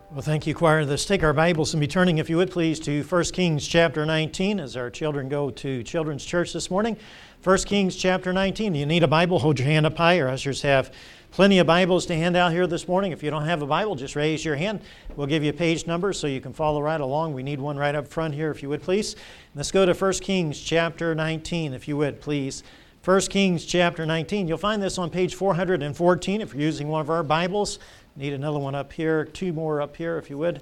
Well, thank you, choir. Let's take our Bibles and be turning, if you would please, to 1 Kings chapter 19 as our children go to Children's Church this morning. 1 Kings chapter 19. You need a Bible, hold your hand up high. Our ushers have plenty of Bibles to hand out here this morning. If you don't have a Bible, just raise your hand. We'll give you a page number so you can follow right along. We need one right up front here, if you would please. Let's go to 1 Kings chapter 19, if you would please. 1 Kings chapter 19. You'll find this on page 414 if you're using one of our Bibles. Need another one up here, two more up here if you would.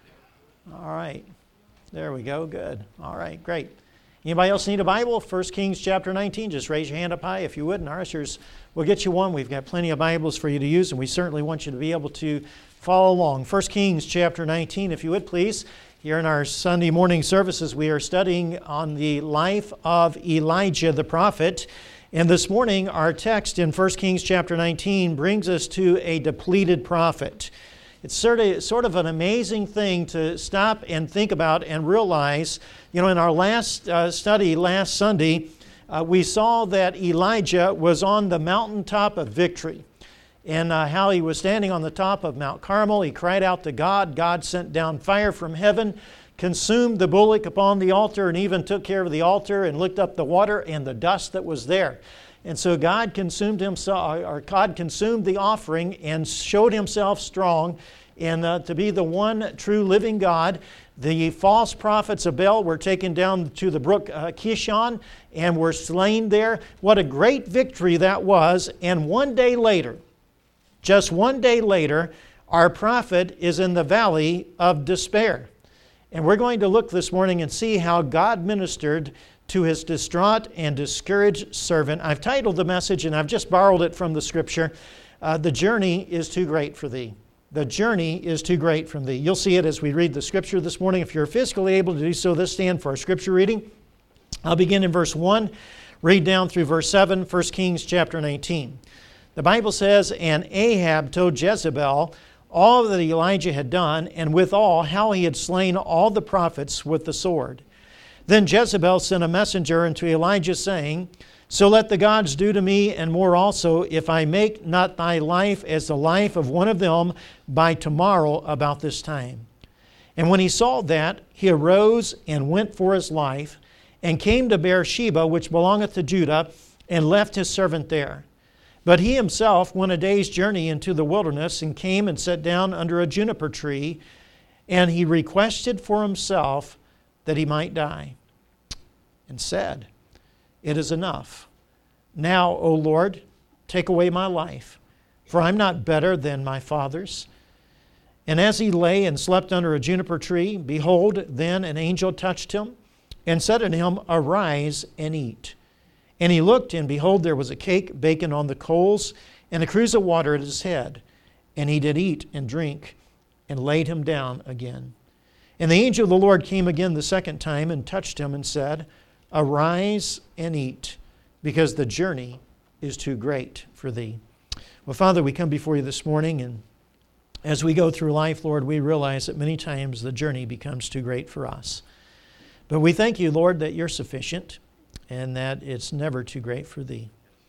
All right, there we go, good. All right, great. Anybody else need a Bible? 1 Kings chapter 19, just raise your hand up high if you would, and our ushers will get you one. We've got plenty of Bibles for you to use, and we certainly want you to be able to follow along. 1 Kings chapter 19, if you would please. Here in our Sunday morning services, we are studying on the life of Elijah the prophet. And this morning, our text in 1 Kings chapter 19 brings us to a depleted prophet. It's sort of an amazing thing to stop and think about and realize. You know, in our last study last Sunday, we saw that Elijah was on the mountaintop of victory. And how he was standing on the top of Mount Carmel. He cried out to God. God sent down fire from heaven, consumed the bullock upon the altar, and even took care of the altar and licked up the water and the dust that was there. And so God consumed himself, or God consumed the offering and showed himself strong and to be the one true living God. The false prophets of Baal were taken down to the brook Kishon and were slain there. What a great victory that was. And one day later, just one day later, our prophet is in the valley of despair. And we're going to look this morning and see how God ministered to his distraught and discouraged servant. I've titled the message, and I've just borrowed it from the Scripture, The Journey is Too Great for Thee. The journey is too great from thee. You'll see it as we read the Scripture this morning. If you're physically able to do so, let's stand for our Scripture reading. I'll begin in verse 1, read down through verse 7, 1 Kings chapter 19. The Bible says, "And Ahab told Jezebel all that Elijah had done, and withal how he had slain all the prophets with the sword. Then Jezebel sent a messenger unto Elijah, saying, So let the gods do to me, and more also, if I make not thy life as the life of one of them by tomorrow about this time. And when he saw that, he arose and went for his life, and came to Beersheba, which belongeth to Judah, and left his servant there. But he himself went a day's journey into the wilderness, and came and sat down under a juniper tree, and he requested for himself that he might die, and said, It is enough. Now, O Lord, take away my life, for I am not better than my fathers. And as he lay and slept under a juniper tree, behold, then an angel touched him, and said unto him, Arise and eat. And he looked, and behold, there was a cake baken on the coals, and a cruse of water at his head. And he did eat and drink, and laid him down again. And the angel of the Lord came again the second time, and touched him, and said, Arise and eat, because the journey is too great for thee." Well, Father, we come before you this morning, and as we go through life, Lord, we realize that many times the journey becomes too great for us. But we thank you, Lord, that you're sufficient, and that it's never too great for thee.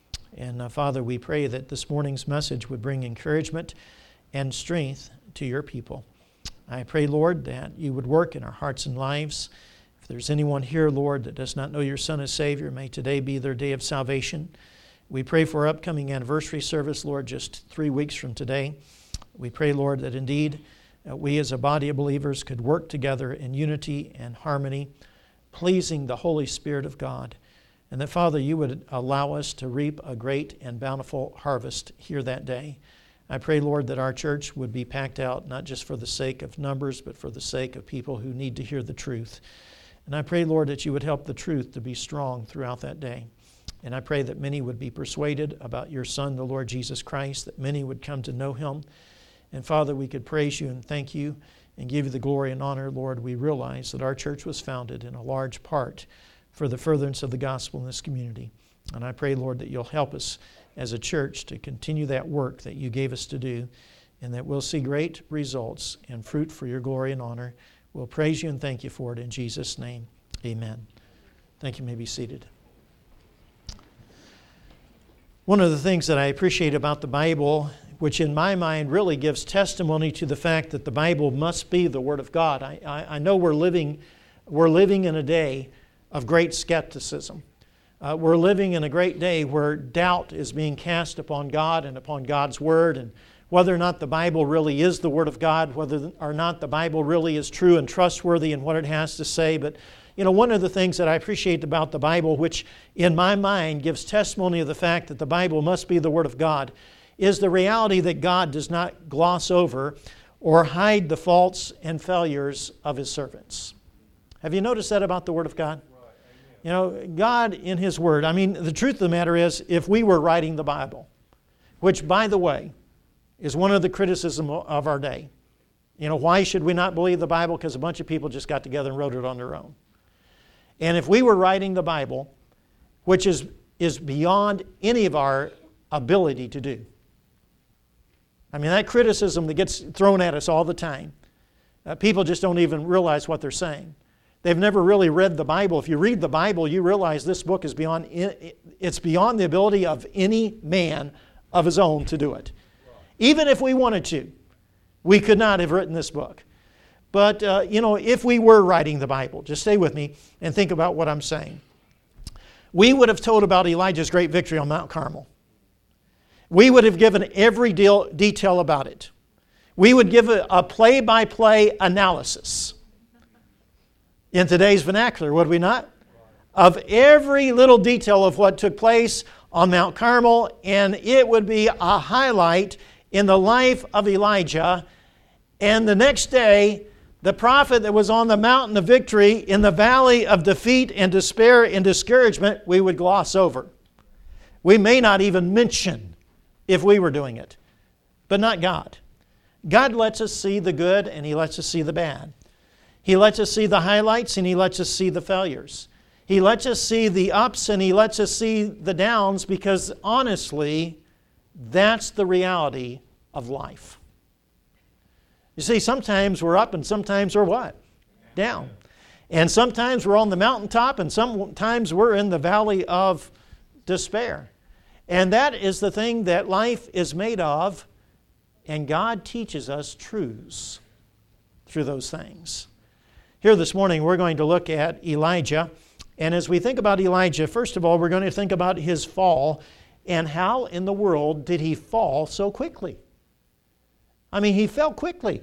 And Father, we pray that this morning's message would bring encouragement and strength to your people. I pray, Lord, that you would work in our hearts and lives. If there's anyone here, Lord, that does not know your Son as Savior, may today be their day of salvation. We pray for our upcoming anniversary service, Lord, just 3 weeks from today. We pray, Lord, that indeed we as a body of believers could work together in unity and harmony, pleasing the Holy Spirit of God. And that, Father, you would allow us to reap a great and bountiful harvest here that day. I pray, Lord, that our church would be packed out, not just for the sake of numbers, but for the sake of people who need to hear the truth. And I pray, Lord, that you would help the truth to be strong throughout that day. And I pray that many would be persuaded about your Son, the Lord Jesus Christ, that many would come to know him. And Father, we could praise you and thank you and give you the glory and honor, Lord. We realize that our church was founded in a large part for the furtherance of the gospel in this community. And I pray, Lord, that you'll help us as a church to continue that work that you gave us to do, and that we'll see great results and fruit for your glory and honor. We'll praise you and thank you for it in Jesus' name. Amen. Thank you. You may be seated. One of the things that I appreciate about the Bible, which in my mind really gives testimony to the fact that the Bible must be the Word of God. I know we're living in a day of great skepticism. We're living in a great day where doubt is being cast upon God and upon God's Word, and whether or not the Bible really is the Word of God, whether or not the Bible really is true and trustworthy in what it has to say. But one of the things that I appreciate about the Bible, which in my mind gives testimony of the fact that the Bible must be the Word of God, is the reality that God does not gloss over or hide the faults and failures of His servants. Have you noticed that about the Word of God? God in His Word, the truth of the matter is, if we were writing the Bible, which, by the way, is one of the criticisms of our day. Why should we not believe the Bible? Because a bunch of people just got together and wrote it on their own. And if we were writing the Bible, which is beyond any of our ability to do. That criticism that gets thrown at us all the time, people just don't even realize what they're saying. They've never really read the Bible. If you read the Bible, you realize this book is beyond the ability of any man of his own to do it. Even if we wanted to, we could not have written this book. But, if we were writing the Bible, just stay with me and think about what I'm saying. We would have told about Elijah's great victory on Mount Carmel. We would have given every detail about it. We would give a play-by-play analysis. In today's vernacular, would we not? Of every little detail of what took place on Mount Carmel, and it would be a highlight in the life of Elijah. And the next day, the prophet that was on the mountain of victory in the valley of defeat and despair and discouragement, we would gloss over. We may not even mention if we were doing it, but not God. God lets us see the good and He lets us see the bad. He lets us see the highlights and He lets us see the failures. He lets us see the ups and He lets us see the downs, because honestly, that's the reality of life. You see, sometimes we're up and sometimes we're what? Down. And sometimes we're on the mountaintop and sometimes we're in the valley of despair. And that is the thing that life is made of, and God teaches us truths through those things. Here this morning we're going to look at Elijah. And as we think about Elijah, first of all, we're going to think about his fall and how in the world did he fall so quickly. He fell quickly.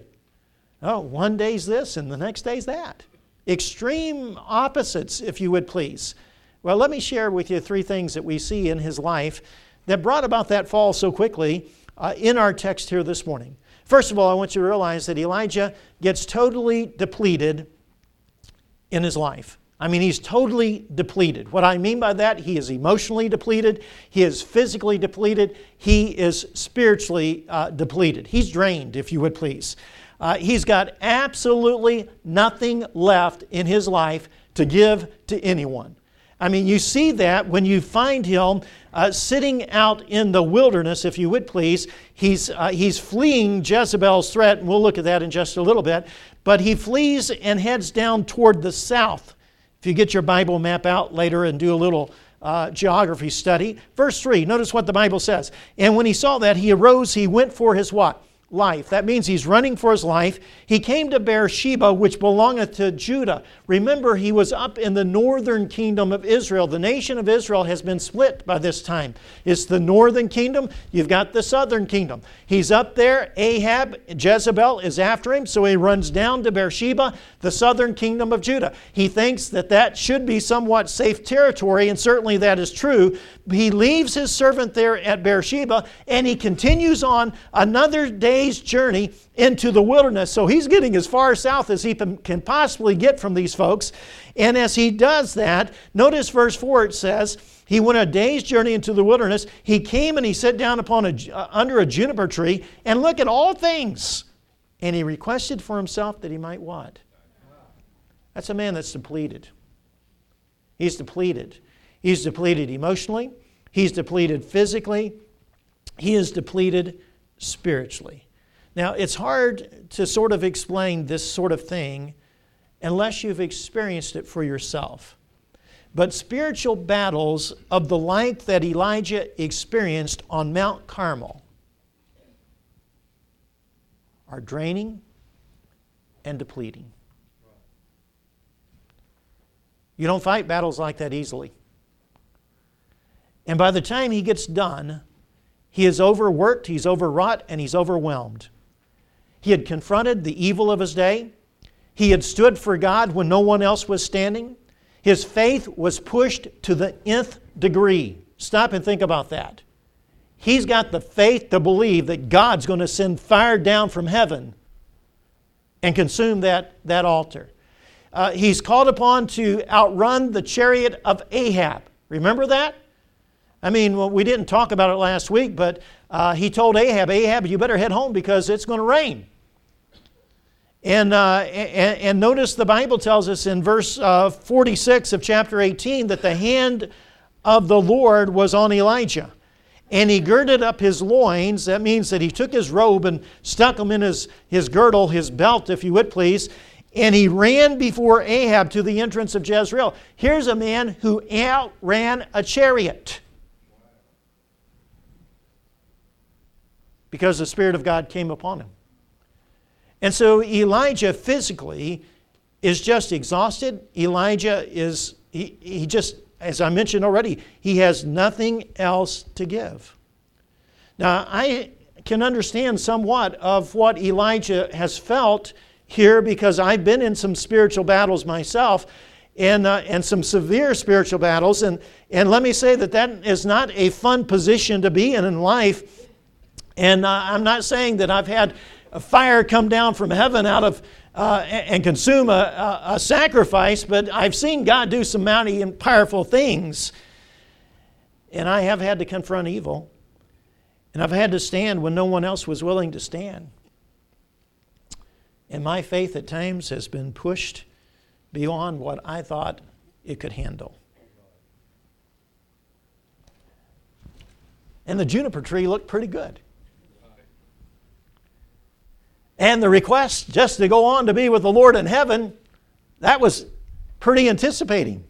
One day's this and the next day's that. Extreme opposites, if you would please. Well, let me share with you three things that we see in his life that brought about that fall so quickly in our text here this morning. First of all, I want you to realize that Elijah gets totally depleted in his life. He's totally depleted. What I mean by that, he is emotionally depleted, he is physically depleted, he is spiritually depleted. He's drained, if you would please. He's got absolutely nothing left in his life to give to anyone. You see that when you find him sitting out in the wilderness, if you would please. He's fleeing Jezebel's threat, and we'll look at that in just a little bit. But he flees and heads down toward the south. If you get your Bible map out later and do a little geography study. Verse 3, notice what the Bible says. And when he saw that, he arose, he went for his what? Life. That means he's running for his life. He came to Beersheba, which belongeth to Judah. Remember, he was up in the northern kingdom of Israel. The nation of Israel has been split by this time. It's the northern kingdom. You've got the southern kingdom. He's up there. Ahab, Jezebel is after him, so he runs down to Beersheba, the southern kingdom of Judah. He thinks that should be somewhat safe territory, and certainly that is true. He leaves his servant there at Beersheba, and he continues on another day's journey into the wilderness. So he's getting as far south as he can possibly get from these folks. And as he does that, notice verse 4, it says, he went a day's journey into the wilderness. He came and he sat down under a juniper tree, and look at all things. And he requested for himself that he might what? That's a man that's depleted. He's depleted. He's depleted emotionally. He's depleted physically. He is depleted spiritually. Now, it's hard to sort of explain this sort of thing unless you've experienced it for yourself. but spiritual battles of the like that Elijah experienced on Mount Carmel are draining and depleting. You don't fight battles like that easily. And by the time he gets done, he is overworked, he's overwrought, and he's overwhelmed. He had confronted the evil of his day. He had stood for God when no one else was standing. His faith was pushed to the nth degree. Stop and think about that. He's got the faith to believe that God's going to send fire down from heaven and consume that altar. He's called upon to outrun the chariot of Ahab. Remember that? I mean, well, we didn't talk about it last week, but he told Ahab, you better head home because it's going to rain. And notice the Bible tells us in verse 46 of chapter 18 that the hand of the Lord was on Elijah. And he girded up his loins. That means that he took his robe and stuck them in his girdle, his belt, if you would please. And he ran before Ahab to the entrance of Jezreel. Here's a man who outran a chariot. Because the Spirit of God came upon him. And so Elijah physically is just exhausted. Elijah is, he just, as I mentioned already, he has nothing else to give. Now, I can understand somewhat of what Elijah has felt here because I've been in some spiritual battles myself and some severe spiritual battles. And let me say that is not a fun position to be in life. And I'm not saying that I've had a fire come down from heaven out of and consume a sacrifice, but I've seen God do some mighty and powerful things. And I have had to confront evil. And I've had to stand when no one else was willing to stand. And my faith at times has been pushed beyond what I thought it could handle. And the juniper tree looked pretty good. And the request just to go on to be with the Lord in heaven, that was pretty anticipating.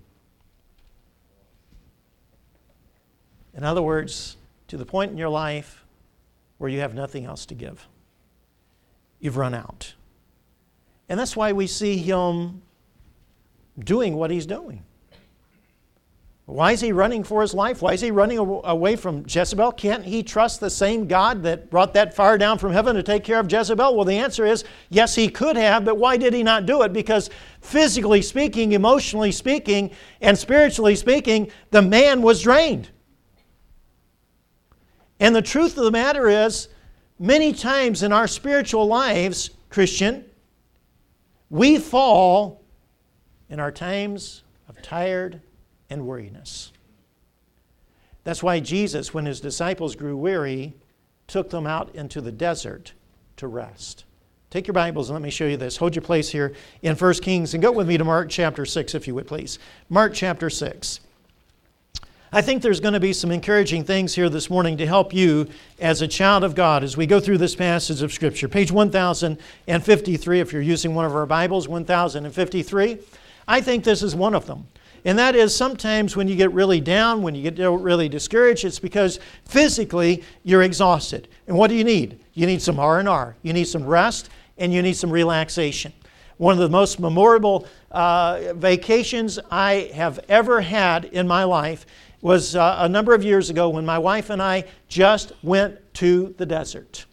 In other words, to the point in your life where you have nothing else to give. You've run out. And that's why we see him doing what he's doing. Why is he running for his life? Why is he running away from Jezebel? Can't he trust the same God that brought that fire down from heaven to take care of Jezebel? Well, the answer is, yes, he could have, but why did he not do it? Because physically speaking, emotionally speaking, and spiritually speaking, the man was drained. And the truth of the matter is, many times in our spiritual lives, Christian, we fall in our times of tired and weariness. That's why Jesus, when his disciples grew weary, took them out into the desert to rest. Take your Bibles and let me show you this. Hold your place here in 1 Kings and go with me to Mark chapter 6 if you would please. Mark chapter 6. I think there's going to be some encouraging things here this morning to help you as a child of God as we go through this passage of Scripture. Page 1053, if you're using one of our Bibles, 1053. I think this is one of them. And that is sometimes when you get really down, when you get really discouraged, it's because physically you're exhausted. And what do you need? You need some R&R. You need some rest and you need some relaxation. One of the most memorable vacations I have ever had in my life was a number of years ago when my wife and I just went to the desert.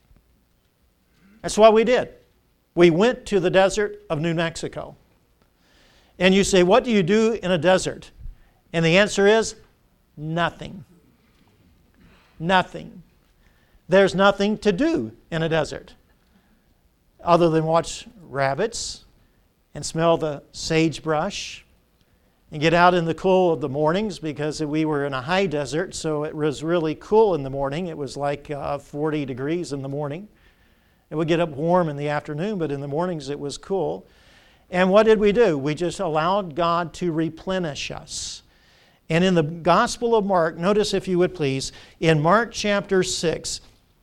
That's what we did. We went to the desert of New Mexico. And you say, what do you do in a desert? And the answer is, nothing. Nothing. There's nothing to do in a desert other than watch rabbits and smell the sagebrush and get out in the cool of the mornings because we were in a high desert, so it was really cool in the morning. It was like 40 degrees in the morning. It would get up warm in the afternoon, but in the mornings it was cool. And what did we do? We just allowed God to replenish us. And in the Gospel of Mark, notice if you would please, in Mark chapter 6,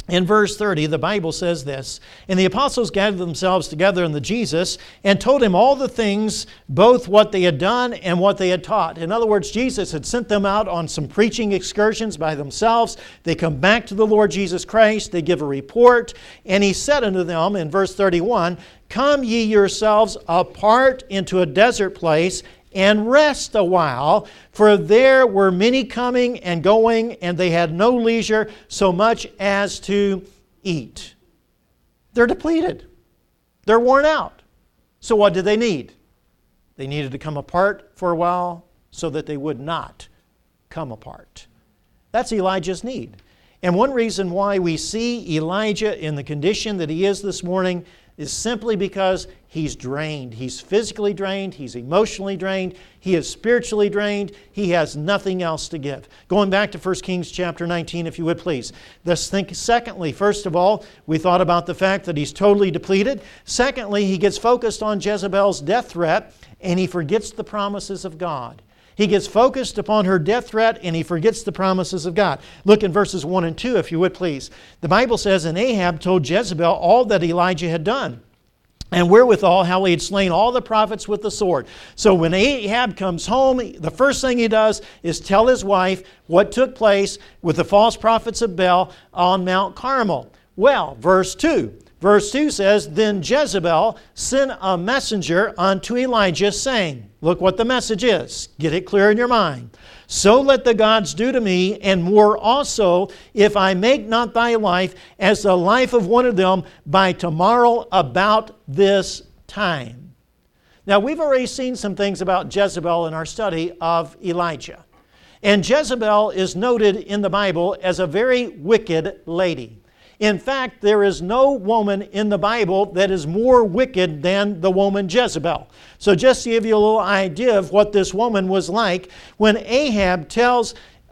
In verse 30, the Bible says this, "And the apostles gathered themselves together unto Jesus and told him all the things, both what they had done and what they had taught." In other words, Jesus had sent them out on some preaching excursions by themselves. They come back to the Lord Jesus Christ. They give a report. And he said unto them in verse 31, "Come ye yourselves apart into a desert place and rest a while, for there were many coming and going, and they had no leisure so much as to eat." They're depleted. They're worn out. So what did they need? They needed to come apart for a while so that they would not come apart. That's Elijah's need. And one reason why we see Elijah in the condition that he is this morning is simply because he's drained. He's physically drained. He's emotionally drained. He is spiritually drained. He has nothing else to give. Going back to 1 Kings chapter 19, if you would please. Let's think secondly. First of all, we thought about the fact that he's totally depleted. Secondly, he gets focused on Jezebel's death threat, and he forgets the promises of God. He gets focused upon her death threat and he forgets the promises of God. Look in verses 1 and 2, if you would please. The Bible says, "And Ahab told Jezebel all that Elijah had done, and wherewithal how he had slain all the prophets with the sword." So when Ahab comes home, the first thing he does is tell his wife what took place with the false prophets of Baal on Mount Carmel. Well, verse 2. Verse 2 says, "Then Jezebel sent a messenger unto Elijah, saying," look what the message is. Get it clear in your mind. "So let the gods do to me, and more also, if I make not thy life as the life of one of them by tomorrow about this time." Now, we've already seen some things about Jezebel in our study of Elijah. And Jezebel is noted in the Bible as a very wicked lady. In fact, there is no woman in the Bible that is more wicked than the woman Jezebel. So just to give you a little idea of what this woman was like, when Ahab tells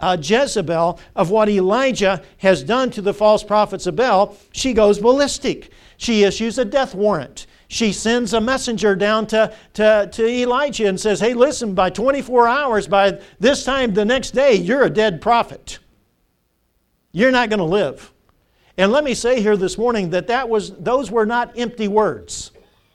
Jezebel of what Elijah has done to the false prophets of Baal, she goes ballistic. She issues a death warrant. She sends a messenger down to Elijah and says, "Hey, listen, by 24 hours, by this time the next day, you're a dead prophet. You're not going to live." And let me say here this morning that those were not empty words.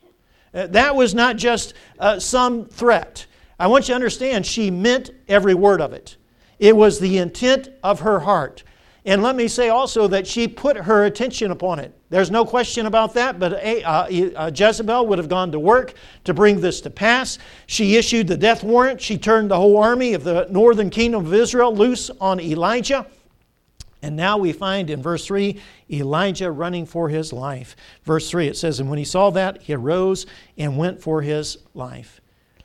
That was not just some threat. I want you to understand, she meant every word of it. It was the intent of her heart. And let me say also that she put her attention upon it. There's no question about that, but Jezebel would have gone to work to bring this to pass. She issued the death warrant. She turned the whole army of the northern kingdom of Israel loose on Elijah. And now we find in verse 3, Elijah running for his life. Verse 3, it says, "And when he saw that, he arose and went for his life."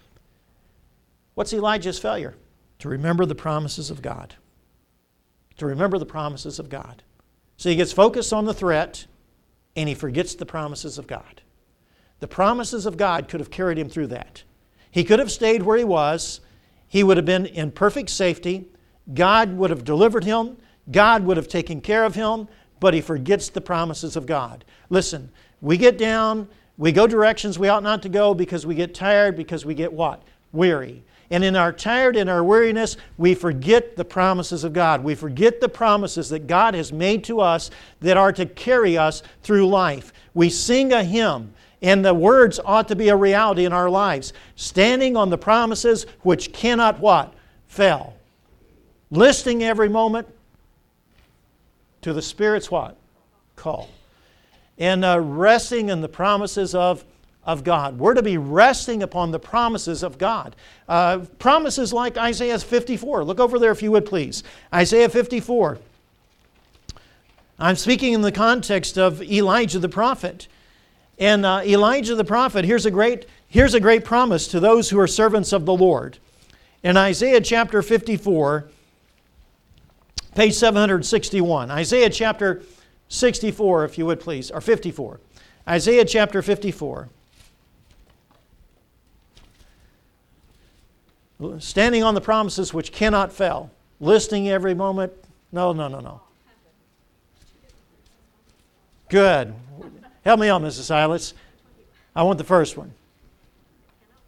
What's Elijah's failure? To remember the promises of God. To remember the promises of God. So he gets focused on the threat, and he forgets the promises of God. The promises of God could have carried him through that. He could have stayed where he was. He would have been in perfect safety. God would have delivered him. God would have taken care of him, but he forgets the promises of God. Listen, we get down, we go directions we ought not to go because we get tired, because we get what? Weary. And in our tired and our weariness, we forget the promises of God. We forget the promises that God has made to us that are to carry us through life. We sing a hymn, and the words ought to be a reality in our lives. Standing on the promises which cannot what? Fail. Listening every moment to the Spirit's what? Call. And resting in the promises of God. We're to be resting upon the promises of God. Promises like Isaiah 54. Look over there if you would please. Isaiah 54. I'm speaking in the context of Elijah the prophet. And Elijah the prophet, here's a great promise to those who are servants of the Lord. In Isaiah chapter 54, page 761. Isaiah chapter 64, if you would please, or 54. Isaiah chapter 54. Standing on the promises which cannot fail. Listening every moment. No. Good. Help me out, Mrs. Silas. I want the first one.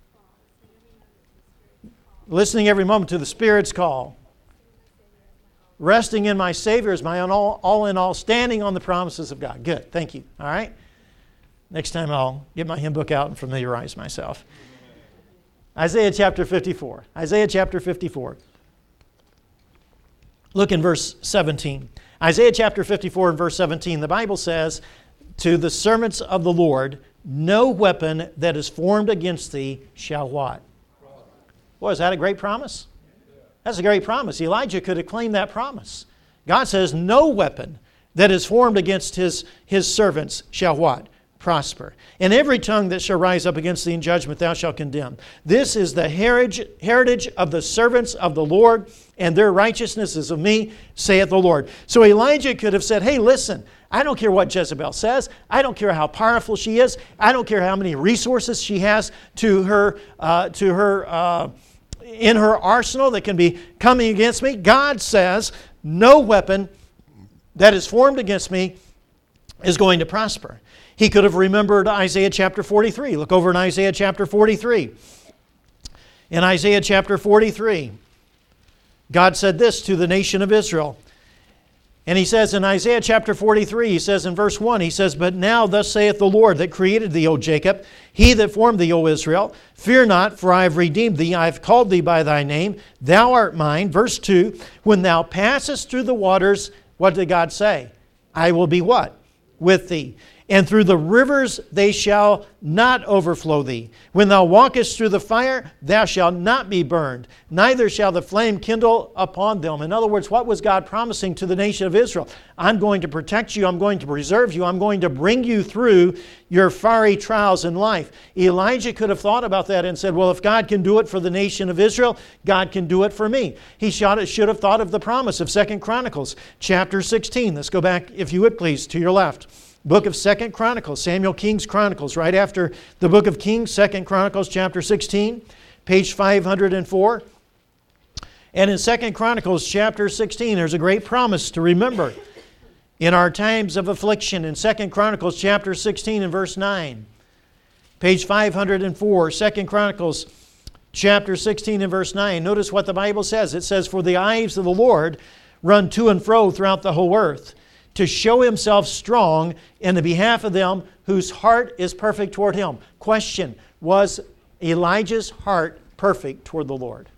Listening every moment to the Spirit's call. Resting in my Savior is my all in all, standing on the promises of God. Good, thank you. All right? Next time I'll get my hymn book out and familiarize myself. Isaiah chapter 54. Isaiah chapter 54. Look in verse 17. Isaiah chapter 54 and verse 17. The Bible says, to the servants of the Lord, no weapon that is formed against thee shall what? Boy, is that a great promise? That's a great promise. Elijah could have claimed that promise. God says, no weapon that is formed against his servants shall what? Prosper. And every tongue that shall rise up against thee in judgment thou shalt condemn. This is the heritage of the servants of the Lord, and their righteousness is of me, saith the Lord. So Elijah could have said, hey, listen, I don't care what Jezebel says. I don't care how powerful she is. I don't care how many resources she has in her arsenal that can be coming against me. God says, no weapon that is formed against me is going to prosper. He could have remembered Isaiah chapter 43. Look over in Isaiah chapter 43. In Isaiah chapter 43, God said this to the nation of Israel. And he says in Isaiah chapter 43, he says in verse 1, he says, but now thus saith the Lord that created thee, O Jacob, he that formed thee, O Israel, fear not, for I have redeemed thee, I have called thee by thy name, thou art mine. Verse 2, when thou passest through the waters, what did God say? I will be what? With thee. And through the rivers they shall not overflow thee. When thou walkest through the fire, thou shalt not be burned, neither shall the flame kindle upon them. In other words, what was God promising to the nation of Israel? I'm going to protect you, I'm going to preserve you, I'm going to bring you through your fiery trials in life. Elijah could have thought about that and said, well, if God can do it for the nation of Israel, God can do it for me. He should have thought of the promise of 2 Chronicles chapter 16. Let's go back, if you would please, to your left. Book of 2 Chronicles, Samuel King's Chronicles, right after the book of Kings, 2 Chronicles chapter 16, page 504. And in 2 Chronicles chapter 16, there's a great promise to remember in our times of affliction. In 2 Chronicles chapter 16 and verse 9, page 504, 2 Chronicles chapter 16 and verse 9. Notice what the Bible says. It says, for the eyes of the Lord run to and fro throughout the whole earth, to show himself strong in the behalf of them whose heart is perfect toward him. Question, was Elijah's heart perfect toward the Lord?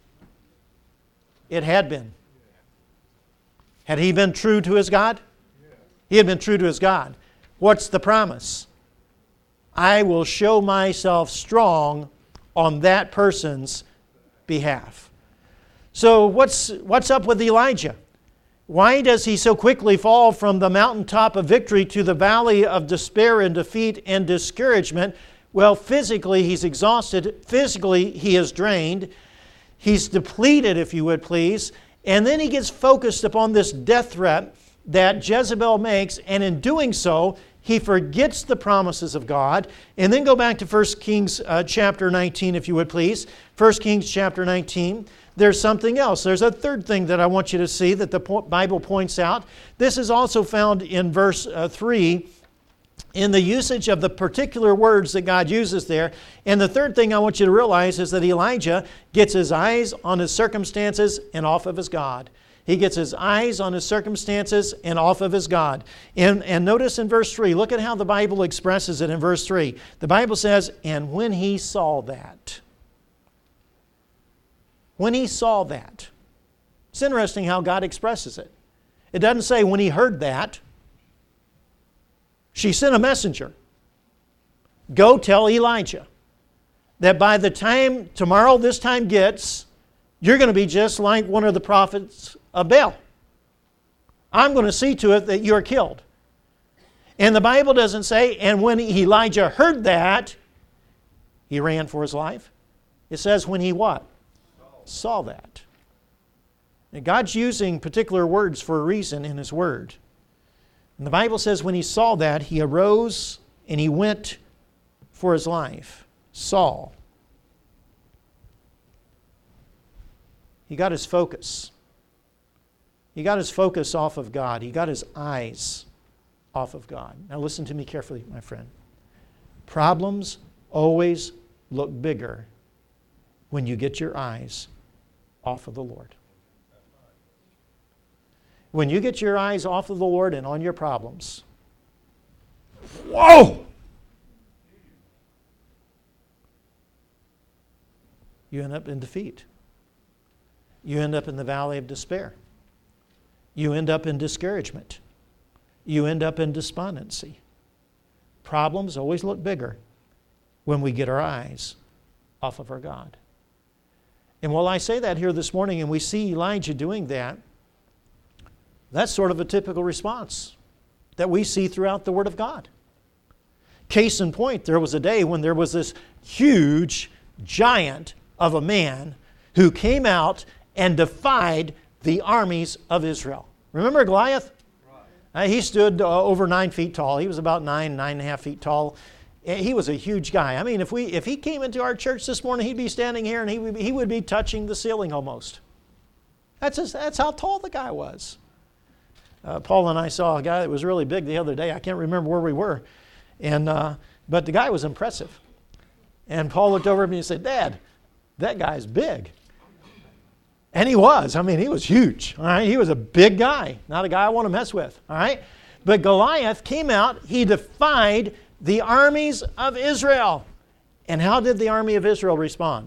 It had been. Had he been true to his God? He had been true to his God. What's the promise? I will show myself strong on that person's behalf. So what's up with Elijah? Why does he so quickly fall from the mountaintop of victory to the valley of despair and defeat and discouragement? Well, physically he's exhausted. Physically he is drained. He's depleted, if you would please. And then he gets focused upon this death threat that Jezebel makes. And in doing so, he forgets the promises of God. And then go back to 1 Kings chapter 19, if you would please. 1 Kings chapter 19. There's something else. There's a third thing that I want you to see that the Bible points out. This is also found in verse 3 in the usage of the particular words that God uses there. And the third thing I want you to realize is that Elijah gets his eyes on his circumstances and off of his God. He gets his eyes on his circumstances and off of his God. And notice in verse 3, look at how the Bible expresses it in verse 3. The Bible says, and when he saw that. When he saw that. It's interesting how God expresses it. It doesn't say when he heard that. She sent a messenger. Go tell Elijah that by the time tomorrow this time gets, you're going to be just like one of the prophets of Baal. I'm going to see to it that you're killed. And the Bible doesn't say, and when Elijah heard that, he ran for his life. It says when he what? Saw that. And God's using particular words for a reason in His Word. And the Bible says when he saw that, he arose and he went for his life. Saul. He got his focus. He got his focus off of God. He got his eyes off of God. Now listen to me carefully, my friend. Problems always look bigger when you get your eyes off of the Lord. When you get your eyes off of the Lord and on your problems, whoa! You end up in defeat. You end up in the valley of despair. You end up in discouragement. You end up in despondency. Problems always look bigger when we get our eyes off of our God. And while I say that here this morning and we see Elijah doing that, that's sort of a typical response that we see throughout the Word of God. Case in point, there was a day when there was this huge giant of a man who came out and defied the armies of Israel. Remember Goliath? Right. He stood over 9 feet tall. He was about 9.5 feet tall. He was a huge guy. I mean, if he came into our church this morning, he'd be standing here and he would be touching the ceiling almost. That's how tall the guy was. Paul and I saw a guy that was really big the other day. I can't remember where we were, but the guy was impressive. And Paul looked over at me and said, "Dad, that guy's big." And he was. I mean, he was huge. All right, he was a big guy, not a guy I want to mess with. All right, but Goliath came out. He defied the armies of Israel. And how did the army of Israel respond?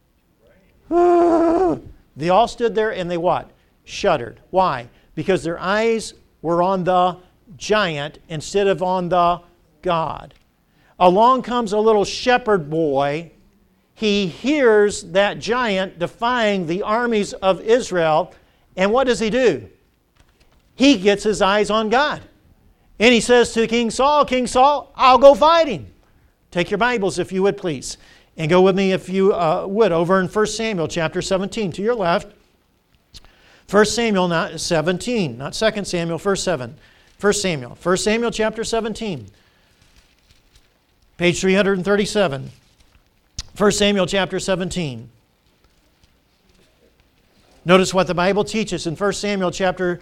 They all stood there and they what? Shuddered. Why? Because their eyes were on the giant instead of on the God. Along comes a little shepherd boy. He hears that giant defying the armies of Israel. And what does he do? He gets his eyes on God. And he says to King Saul, I'll go fight him. Take your Bibles if you would please. And go with me if you would over in 1 Samuel chapter 17 to your left. 1 Samuel not 17, not 2 Samuel, 1 Samuel. 1 Samuel chapter 17. Page 337. 1 Samuel chapter 17. Notice what the Bible teaches in 1 Samuel chapter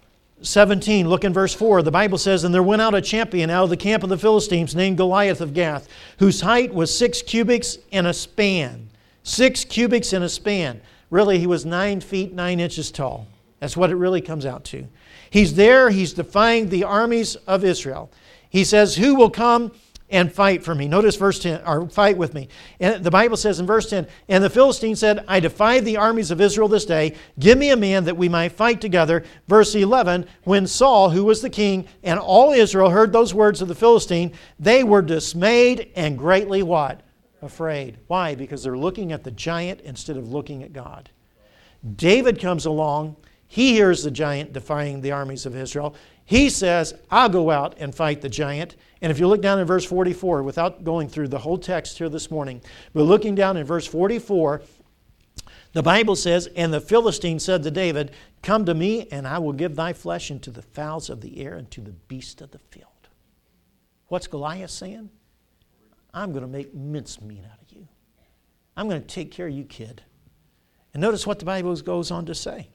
17. Look in verse 4. The Bible says, "And there went out a champion out of the camp of the Philistines named Goliath of Gath, whose height was 6 cubits and a span." 6 cubits and a span. Really, he was 9 feet, 9 inches tall. That's what it really comes out to. He's there. He's defying the armies of Israel. He says, "Who will come and fight for me?" Notice verse 10, or fight with me. And the Bible says in verse 10, "And the Philistine said, I defy the armies of Israel this day. Give me a man that we might fight together." Verse 11, "When Saul, who was the king, and all Israel heard those words of the Philistine, they were dismayed and greatly" what? Afraid. Why? Because they're looking at the giant instead of looking at God. David comes along. He hears the giant defying the armies of Israel. He says, "I'll go out and fight the giant." And if you look down in verse 44, without going through the whole text here this morning, but looking down in verse 44, the Bible says, "And the Philistine said to David, Come to me, and I will give thy flesh into the fowls of the air and to the beasts of the field." What's Goliath saying? I'm going to make mincemeat out of you. I'm going to take care of you, kid. And notice what the Bible goes on to say.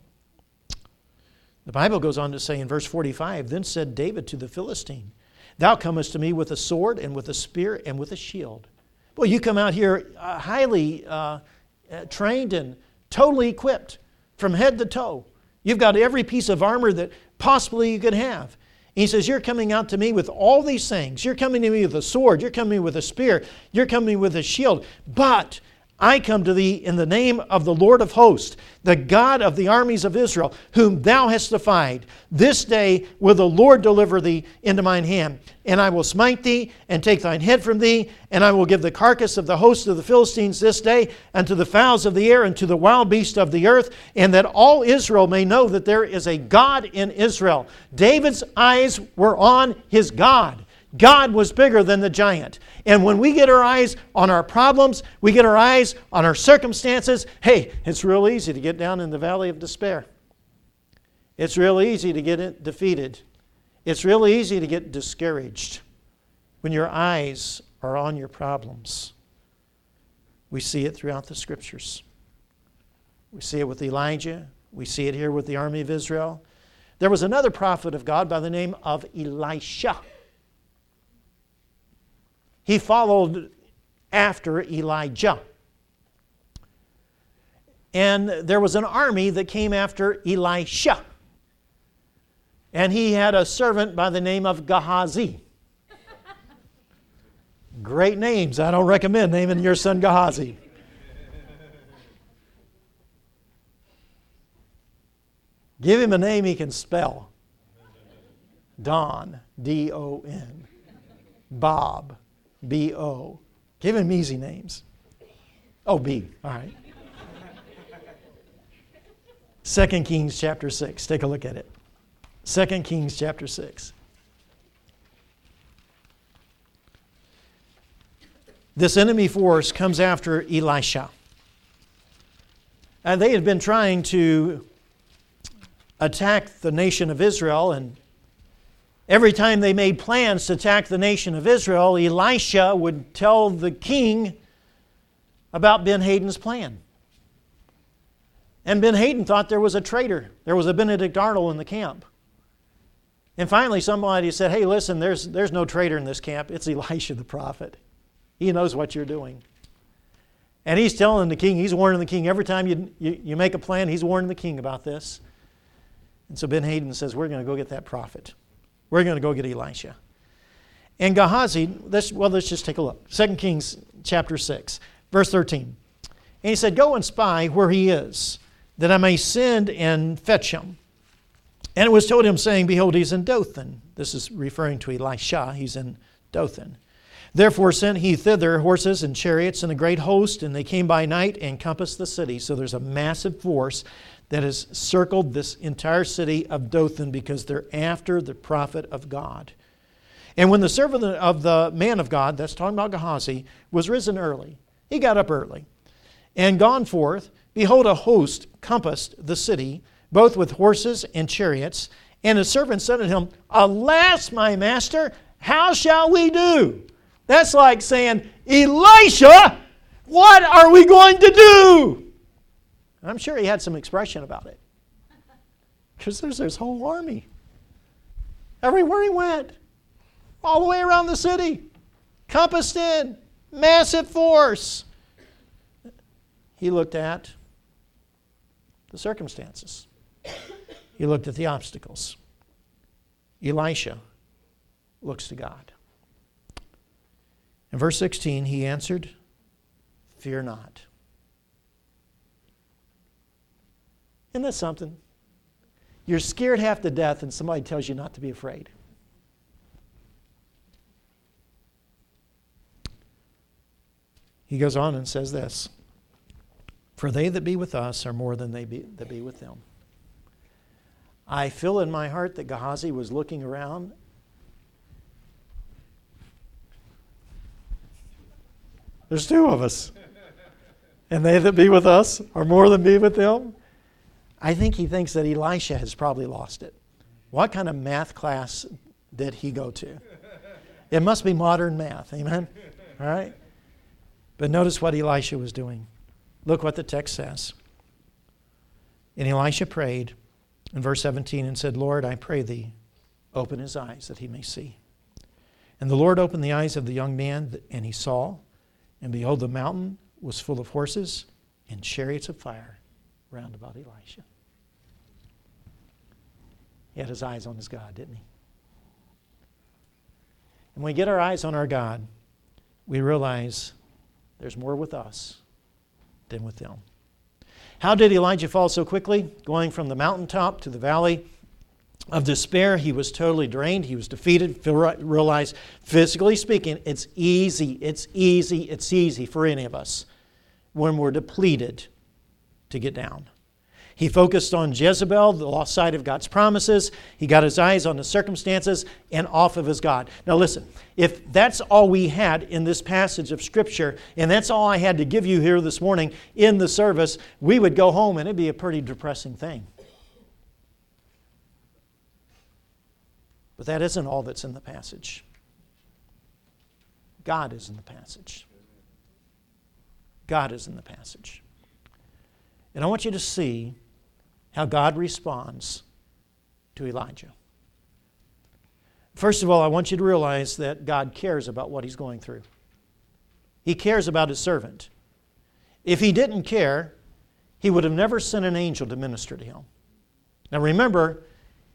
The Bible goes on to say in verse 45, "Then said David to the Philistine, Thou comest to me with a sword and with a spear and with a shield." Well, you come out here highly trained and totally equipped from head to toe. You've got every piece of armor that possibly you could have. And he says, you're coming out to me with all these things. You're coming to me with a sword. You're coming with a spear. You're coming with a shield. But I come to thee in the name of the Lord of hosts, the God of the armies of Israel, whom thou hast defied. This day will the Lord deliver thee into mine hand, and I will smite thee and take thine head from thee, and I will give the carcass of the host of the Philistines this day unto the fowls of the air and to the wild beasts of the earth, and that all Israel may know that there is a God in Israel. David's eyes were on his God. God was bigger than the giant. And when we get our eyes on our problems, we get our eyes on our circumstances, hey, it's real easy to get down in the valley of despair. It's real easy to get defeated. It's real easy to get discouraged when your eyes are on your problems. We see it throughout the Scriptures. We see it with Elijah. We see it here with the army of Israel. There was another prophet of God by the name of Elisha. He followed after Elijah. And there was an army that came after Elisha. And he had a servant by the name of Gehazi. Great names. I don't recommend naming your son Gehazi. Give him a name he can spell. Don, D-O-N. Bob, B-O. Give him easy names. Oh, B. All right. 2 Kings chapter 6. Take a look at it. 2 Kings chapter 6. This enemy force comes after Elisha. And they had been trying to attack the nation of Israel, and every time they made plans to attack the nation of Israel, Elisha would tell the king about Ben-Hadad's plan. And Ben-Hadad thought there was a traitor. There was a Benedict Arnold in the camp. And finally somebody said, hey, listen, there's no traitor in this camp. It's Elisha the prophet. He knows what you're doing. And he's telling the king, he's warning the king. Every time you make a plan, he's warning the king about this. And so Ben-Hadad says, we're going to go get that prophet. We're going to go get Elisha. And Gehazi, let's just take a look. 2 Kings chapter 6, verse 13. And he said, go and spy where he is, that I may send and fetch him. And it was told him, saying, behold, he's in Dothan. This is referring to Elisha. He's in Dothan. Therefore sent he thither horses and chariots and a great host, and they came by night and compassed the city. So there's a massive force that has circled this entire city of Dothan because they're after the prophet of God. And when the servant of the man of God, that's talking about Gehazi, was risen early, he got up early, and gone forth, behold, a host compassed the city, both with horses and chariots. And the servant said to him, alas, my master, how shall we do? That's like saying, Elisha, what are we going to do? I'm sure he had some expression about it. Because there's this whole army. Everywhere he went. All the way around the city. Compassed in. Massive force. He looked at the circumstances. He looked at the obstacles. Elisha looks to God. In verse 16, he answered, fear not. Isn't that something? You're scared half to death and somebody tells you not to be afraid. He goes on and says this, for they that be with us are more than they that be with them. I feel in my heart that Gehazi was looking around. There's two of us. And they that be with us are more than be with them. I think he thinks that Elisha has probably lost it. What kind of math class did he go to? It must be modern math, amen? All right? But notice what Elisha was doing. Look what the text says. And Elisha prayed in verse 17 and said, Lord, I pray thee, open his eyes that he may see. And the Lord opened the eyes of the young man, and he saw, and behold, the mountain was full of horses and chariots of fire round about Elisha. He had his eyes on his God, didn't he? And when we get our eyes on our God, we realize there's more with us than with them. How did Elijah fall so quickly? Going from the mountaintop to the valley of despair, he was totally drained. He was defeated. Realized, physically speaking, it's easy for any of us when we're depleted to get down. He focused on Jezebel, the lost sight of God's promises. He got his eyes on the circumstances and off of his God. Now listen, if that's all we had in this passage of Scripture, and that's all I had to give you here this morning in the service, we would go home and it'd be a pretty depressing thing. But that isn't all that's in the passage. God is in the passage. God is in the passage. And I want you to see how God responds to Elijah. First of all, I want you to realize that God cares about what he's going through. He cares about his servant. If he didn't care, he would have never sent an angel to minister to him. Now remember,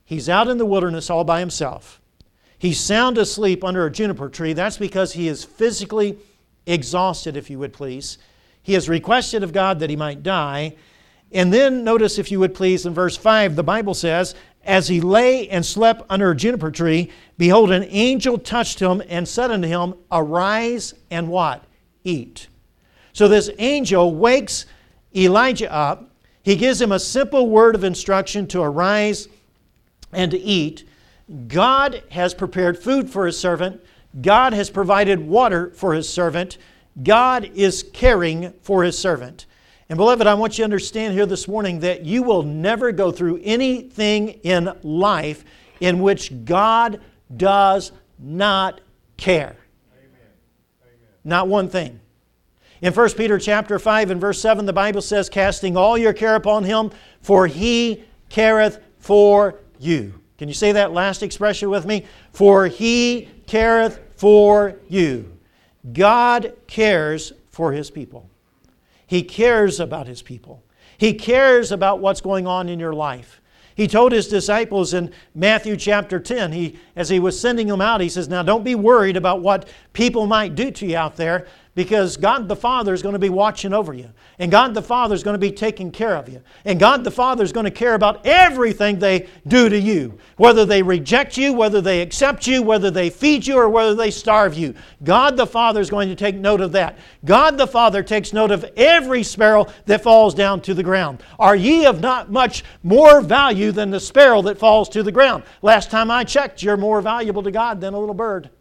He's out in the wilderness all by himself. He's sound asleep under a juniper tree. That's because he is physically exhausted, if you would please. He has requested of God that he might die. And then notice, if you would please, in verse 5, the Bible says, as he lay and slept under a juniper tree, behold, an angel touched him and said unto him, arise and what? Eat. So this angel wakes Elijah up. He gives him a simple word of instruction to arise and to eat. God has prepared food for his servant. God has provided water for his servant. God is caring for his servant. And beloved, I want you to understand here this morning that you will never go through anything in life in which God does not care. Amen. Not one thing. In 1 Peter chapter 5 and verse 7, the Bible says, casting all your care upon him, for he careth for you. Can you say that last expression with me? For he careth for you. God cares for his people. He cares about his people. He cares about what's going on in your life. He told his disciples in Matthew chapter 10, as he was sending them out, he says, now don't be worried about what people might do to you out there, because God the Father is going to be watching over you. And God the Father is going to be taking care of you. And God the Father is going to care about everything they do to you. Whether they reject you, whether they accept you, whether they feed you, or whether they starve you. God the Father is going to take note of that. God the Father takes note of every sparrow that falls down to the ground. Are ye of not much more value than the sparrow that falls to the ground? Last time I checked, you're more valuable to God than a little bird.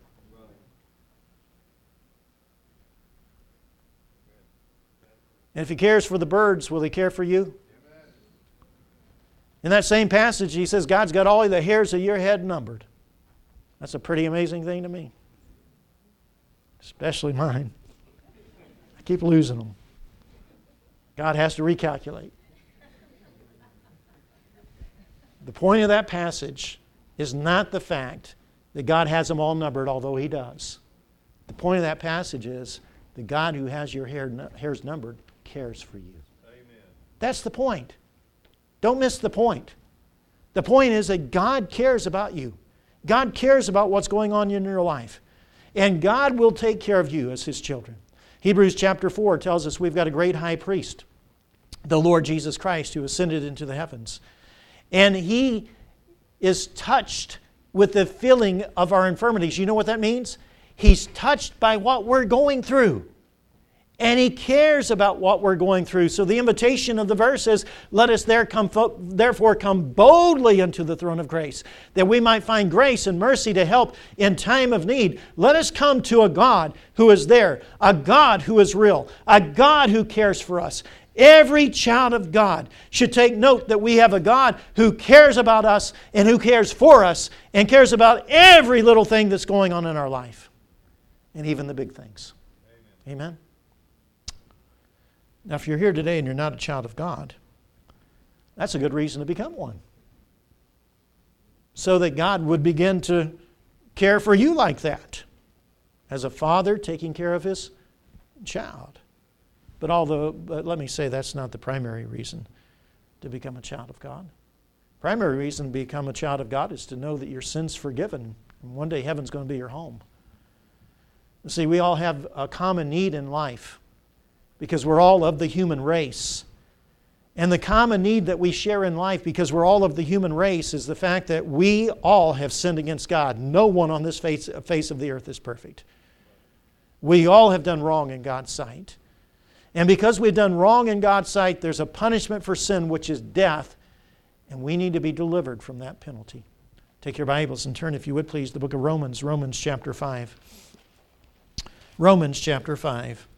And if he cares for the birds, will he care for you? Amen. In that same passage, he says, God's got all the hairs of your head numbered. That's a pretty amazing thing to me. Especially mine. I keep losing them. God has to recalculate. The point of that passage is not the fact that God has them all numbered, although he does. The point of that passage is the God who has your hairs numbered cares for you. Amen. That's the point. Don't miss the point. The point is that God cares about you. God cares about what's going on in your life. And God will take care of you as his children. Hebrews chapter 4 tells us we've got a great high priest, the Lord Jesus Christ, who ascended into the heavens. And he is touched with the feeling of our infirmities. You know what that means? He's touched by what we're going through. And he cares about what we're going through. So the invitation of the verse is, let us therefore come boldly unto the throne of grace, that we might find grace and mercy to help in time of need. Let us come to a God who is there, a God who is real, a God who cares for us. Every child of God should take note that we have a God who cares about us and who cares for us and cares about every little thing that's going on in our life, and even the big things. Amen. Amen? Now, if you're here today and you're not a child of God, that's a good reason to become one. So that God would begin to care for you like that, as a father taking care of his child. But let me say that's not the primary reason to become a child of God. Primary reason to become a child of God is to know that your sin's forgiven, and one day heaven's going to be your home. You see, we all have a common need in life, because we're all of the human race. And the common need that we share in life, because we're all of the human race, is the fact that we all have sinned against God. No one on this face of the earth is perfect. We all have done wrong in God's sight. And because we've done wrong in God's sight, there's a punishment for sin, which is death. And we need to be delivered from that penalty. Take your Bibles and turn, if you would please, the book of Romans, Romans chapter 5. Romans chapter 5.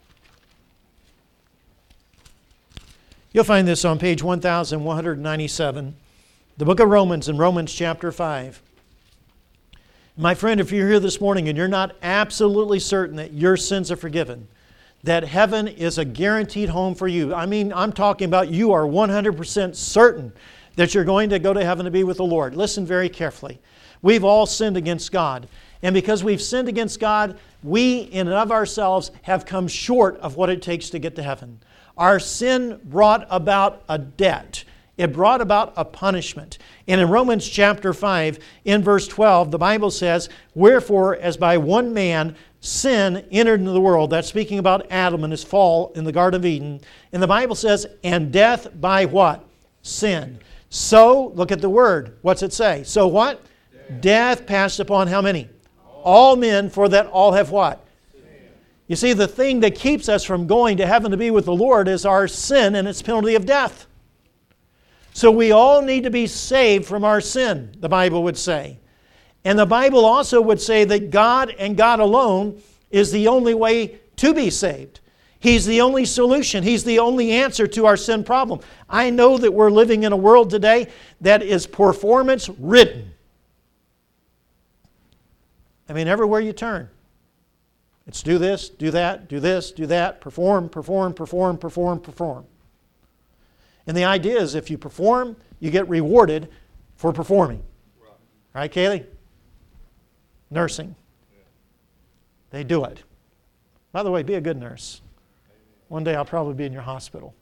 You'll find this on page 1197, the book of Romans, in Romans chapter 5. My friend, if you're here this morning and you're not absolutely certain that your sins are forgiven, that heaven is a guaranteed home for you, I mean, I'm talking about you are 100% certain that you're going to go to heaven to be with the Lord. Listen very carefully. We've all sinned against God. And because we've sinned against God, we in and of ourselves have come short of what it takes to get to heaven. Our sin brought about a debt. It brought about a punishment. And in Romans chapter 5, in verse 12, the Bible says, "Wherefore, as by one man sin entered into the world," that's speaking about Adam and his fall in the Garden of Eden. And the Bible says, "And death by" what? Sin. So, look at the word. What's it say? So what? Death passed upon how many? All men, for that all have what? You see, the thing that keeps us from going to heaven to be with the Lord is our sin and its penalty of death. So we all need to be saved from our sin, the Bible would say. And the Bible also would say that God and God alone is the only way to be saved. He's the only solution. He's the only answer to our sin problem. I know that we're living in a world today that is performance-ridden. I mean, everywhere you turn, it's do this, do that, do this, do that, perform, perform, perform, perform, perform. And the idea is if you perform, you get rewarded for performing. Right, Kaylee? Nursing. They do it. By the way, be a good nurse. One day I'll probably be in your hospital.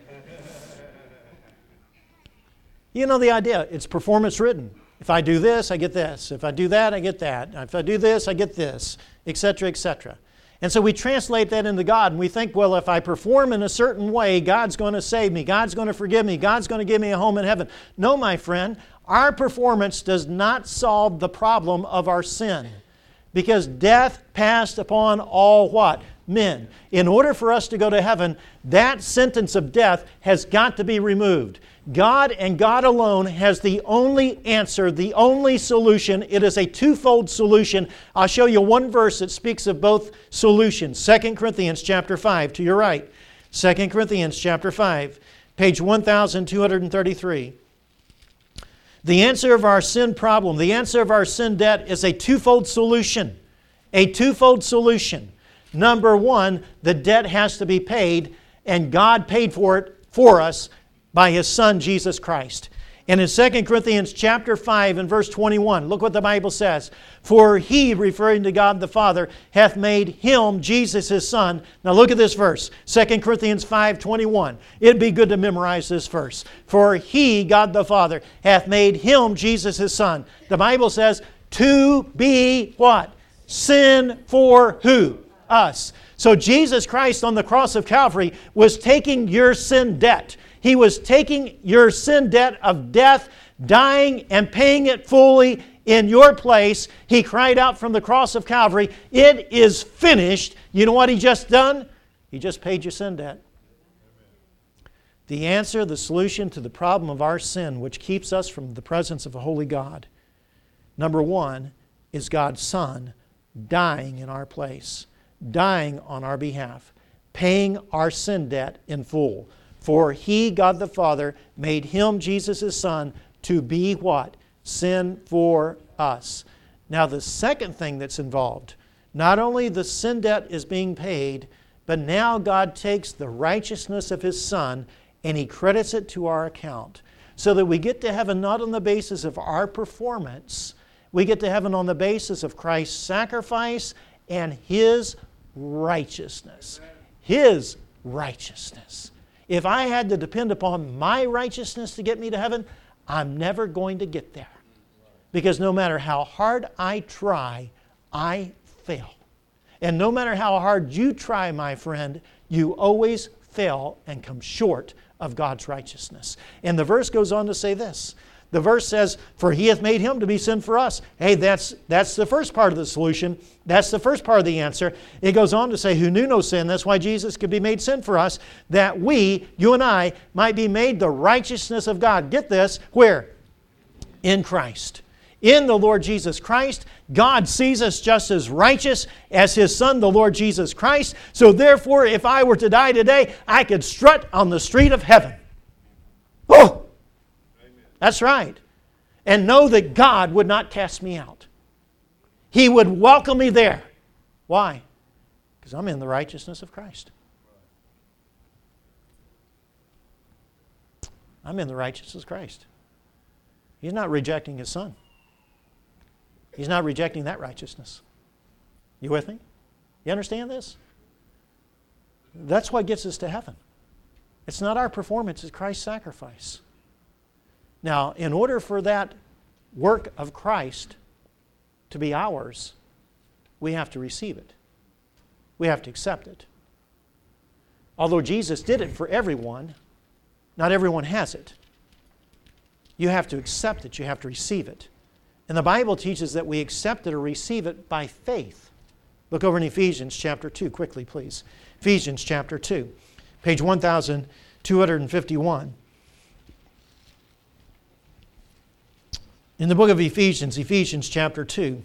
You know the idea. It's performance ridden. If I do this, I get this. If I do that, I get that. If I do this, I get this, etc., etc. And so we translate that into God, and we think, well, if I perform in a certain way, God's going to save me. God's going to forgive me. God's going to give me a home in heaven. No, my friend, our performance does not solve the problem of our sin. Because death passed upon all what? Men. In order for us to go to heaven, that sentence of death has got to be removed. God and God alone has the only answer, the only solution. It is a twofold solution. I'll show you one verse that speaks of both solutions. 2 Corinthians chapter 5, to your right. 2 Corinthians chapter 5, page 1233. The answer of our sin problem, the answer of our sin debt is a twofold solution. A twofold solution. Number one, the debt has to be paid, and God paid for it for us by His Son, Jesus Christ. And in 2 Corinthians chapter 5 and verse 21, look what the Bible says. For He, referring to God the Father, hath made Him, Jesus His Son. Now look at this verse, 2 Corinthians 5:21. It'd be good to memorize this verse. For He, God the Father, hath made Him, Jesus His Son. The Bible says, to be what? Sin for who? Us. So Jesus Christ on the cross of Calvary was taking your sin debt. He was taking your sin debt of death, dying and paying it fully in your place. He cried out from the cross of Calvary, "It is finished." You know what He just done? He just paid your sin debt. The answer, the solution to the problem of our sin, which keeps us from the presence of a holy God, number one, is God's Son dying in our place, dying on our behalf, paying our sin debt in full. For He, God the Father, made Him, Jesus His Son, to be what? Sin for us. Now the second thing that's involved, not only the sin debt is being paid, but now God takes the righteousness of His Son and He credits it to our account. So that we get to heaven not on the basis of our performance, we get to heaven on the basis of Christ's sacrifice and His righteousness. His righteousness. If I had to depend upon my righteousness to get me to heaven, I'm never going to get there. Because no matter how hard I try, I fail. And no matter how hard you try, my friend, you always fail and come short of God's righteousness. And the verse goes on to say this. The verse says, for He hath made Him to be sin for us. Hey, that's the first part of the solution. That's the first part of the answer. It goes on to say, who knew no sin. That's why Jesus could be made sin for us, that we, you and I, might be made the righteousness of God. Get this, where? In Christ. In the Lord Jesus Christ, God sees us just as righteous as His Son, the Lord Jesus Christ. So therefore, if I were to die today, I could strut on the street of heaven. Oh! That's right. And know that God would not cast me out. He would welcome me there. Why? Because I'm in the righteousness of Christ. I'm in the righteousness of Christ. He's not rejecting His Son. He's not rejecting that righteousness. You with me? You understand this? That's what gets us to heaven. It's not our performance, it's Christ's sacrifice. Now, in order for that work of Christ to be ours, we have to receive it. We have to accept it. Although Jesus did it for everyone, not everyone has it. You have to accept it. You have to receive it. And the Bible teaches that we accept it or receive it by faith. Look over in Ephesians chapter 2, quickly, please. Ephesians chapter 2, page 1251. In the book of Ephesians, Ephesians chapter 2.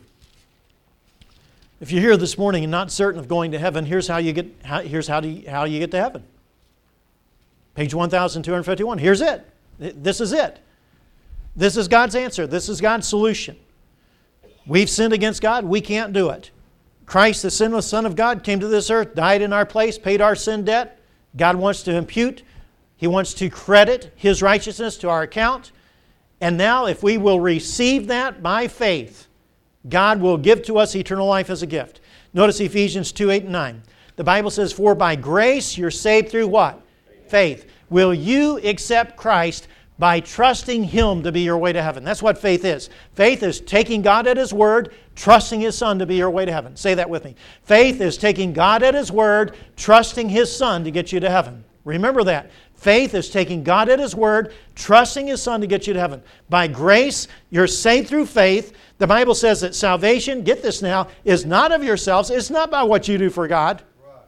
If you're here this morning and not certain of going to heaven, here's how you get to heaven. Page 1251. Here's it. This is it. This is God's answer. This is God's solution. We've sinned against God. We can't do it. Christ, the sinless Son of God, came to this earth, died in our place, paid our sin debt. God wants to impute. He wants to credit His righteousness to our account. And now, if we will receive that by faith, God will give to us eternal life as a gift. Notice Ephesians 2, 8 and 9. The Bible says, "For by grace you're saved through" what? Faith. Will you accept Christ by trusting Him to be your way to heaven? That's what faith is. Faith is taking God at His word, trusting His Son to be your way to heaven. Say that with me. Faith is taking God at His word, trusting His Son to get you to heaven. Remember that. Faith is taking God at His word, trusting His Son to get you to heaven. By grace, you're saved through faith. The Bible says that salvation, get this now, is not of yourselves. It's not by what you do for God.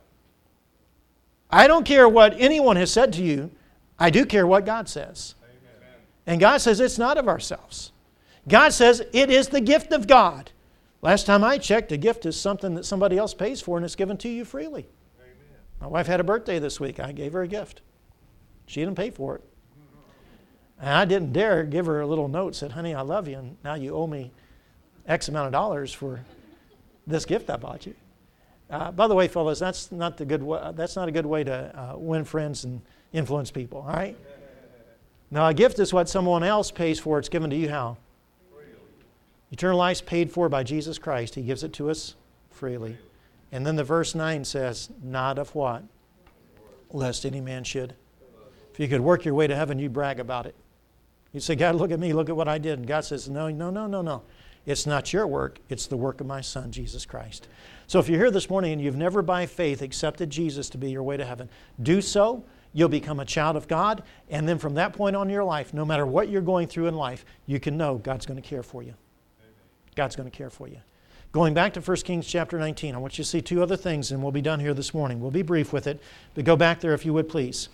I don't care what anyone has said to you. I do care what God says. Amen. And God says it's not of ourselves. God says it is the gift of God. Last time I checked, a gift is something that somebody else pays for and it's given to you freely. Amen. My wife had a birthday this week. I gave her a gift. She didn't pay for it. And I didn't dare give her a little note, said, "Honey, I love you, and now you owe me X amount of dollars for this gift I bought you." By the way, fellas, that's not a good way to win friends and influence people, all right? Now, a gift is what someone else pays for. It's given to you how? Eternal life is paid for by Jesus Christ. He gives it to us freely. And then the verse 9 says, "Not of what? Lest any man should." If you could work your way to heaven, you'd brag about it. You'd say, "God, look at me, look at what I did." And God says, no. It's not your work, it's the work of my Son, Jesus Christ. So if you're here this morning and you've never by faith accepted Jesus to be your way to heaven, do so. You'll become a child of God. And then from that point on in your life, no matter what you're going through in life, you can know God's going to care for you. God's going to care for you. Going back to 1 Kings chapter 19, I want you to see two other things and we'll be done here this morning. We'll be brief with it, but go back there if you would please.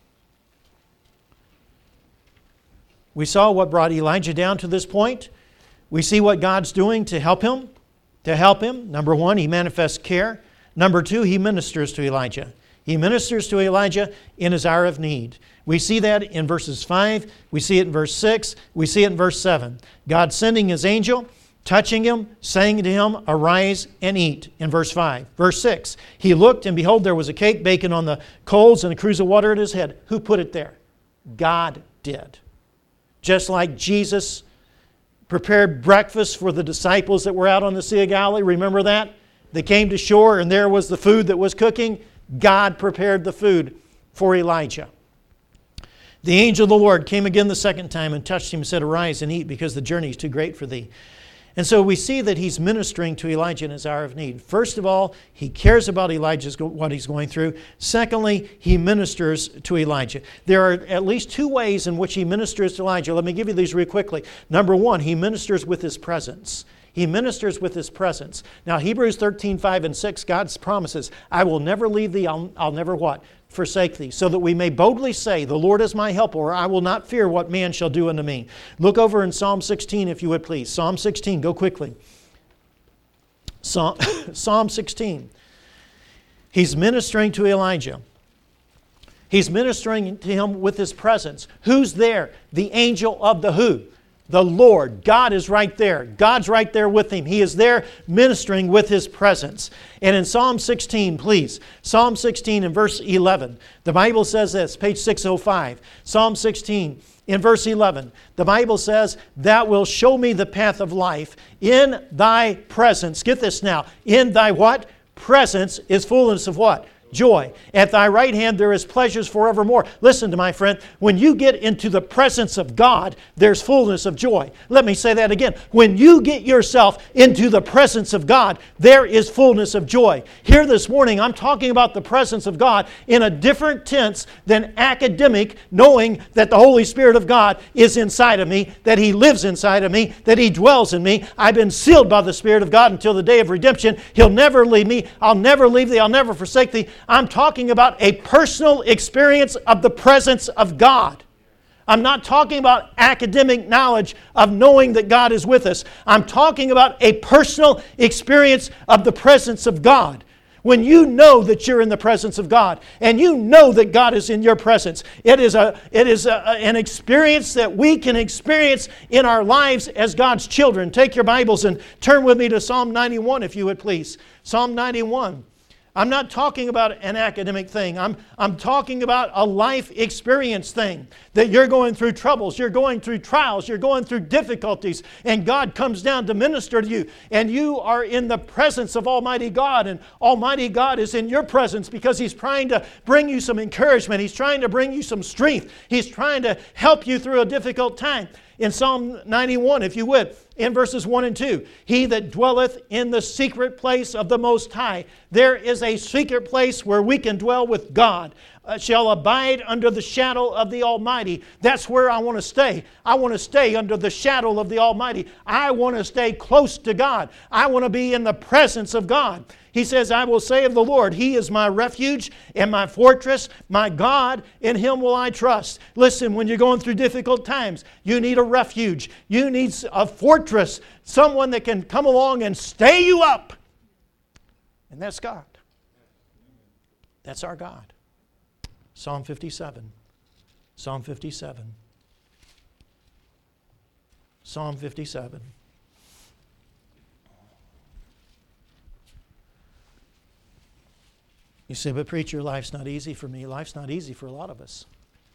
We saw what brought Elijah down to this point. We see what God's doing to help him. Number one, He manifests care. Number two, He ministers to Elijah. He ministers to Elijah in his hour of need. We see that in verses 5. We see it in verse 6. We see it in verse 7. God sending His angel, touching him, saying to him, "Arise and eat," in verse 5. Verse 6, he looked and behold, there was a cake baking on the coals and a cruse of water at his head. Who put it there? God did. Just like Jesus prepared breakfast for the disciples that were out on the Sea of Galilee. Remember that? They came to shore and there was the food that was cooking. God prepared the food for Elijah. The angel of the Lord came again the second time and touched him and said, "Arise and eat, because the journey is too great for thee." And so we see that He's ministering to Elijah in his hour of need. First of all, He cares about Elijah's what he's going through. Secondly, He ministers to Elijah. There are at least two ways in which He ministers to Elijah. Let me give you these real quickly. Number one, He ministers with His presence. He ministers with His presence. Now, Hebrews 13, 5 and 6, God's promises, "I will never leave thee, I'll never" what? "Forsake thee, so that we may boldly say, the Lord is my helper, or I will not fear what man shall do unto me." Look over in Psalm 16, if you would please. Psalm 16, go quickly. Psalm 16. He's ministering to Elijah. He's ministering to him with His presence. Who's there? The angel of the who? The Lord. God is right there. God's right there with him. He is there ministering with His presence. And in Psalm 16, please, Psalm 16 and verse 11, the Bible says this, page 605, Psalm 16 in verse 11, the Bible says, "Thou wilt show me the path of life. In Thy presence," get this now, "in Thy" what? "Presence is fullness of" what? Joy. At thy right hand there is pleasures forevermore. Listen to my friend, when you get into the presence of God, there's fullness of joy. Let me say that again. When you get yourself into the presence of God, there is fullness of joy. Here this morning, I'm talking about the presence of God in a different tense than academic, knowing that the Holy Spirit of God is inside of me, that He lives inside of me, that He dwells in me. I've been sealed by the Spirit of God until the day of redemption. He'll never leave me. I'll never leave thee. I'll never forsake thee. I'm talking about a personal experience of the presence of God. I'm not talking about academic knowledge of knowing that God is with us. I'm talking about a personal experience of the presence of God. When you know that you're in the presence of God and you know that God is in your presence, it is an experience that we can experience in our lives as God's children. Take your Bibles and turn with me to Psalm 91 if you would please. Psalm 91. I'm not talking about an academic thing. I'm talking about a life experience thing. That you're going through troubles, you're going through trials, you're going through difficulties, and God comes down to minister to you. And you are in the presence of Almighty God, and Almighty God is in your presence because He's trying to bring you some encouragement. He's trying to bring you some strength. He's trying to help you through a difficult time. In Psalm 91, if you would, in verses 1 and 2, He that dwelleth in the secret place of the Most High. There is a secret place where we can dwell with God. Shall abide under the shadow of the Almighty. That's where I want to stay. I want to stay under the shadow of the Almighty. I want to stay close to God. I want to be in the presence of God. He says, I will say of the Lord, He is my refuge and my fortress, my God, in Him will I trust. Listen, when you're going through difficult times, you need a refuge. You need a fortress, someone that can come along and stay you up. And that's God. That's our God. Psalm 57. Psalm 57. Psalm 57. You say, but preacher, life's not easy for me. Life's not easy for a lot of us.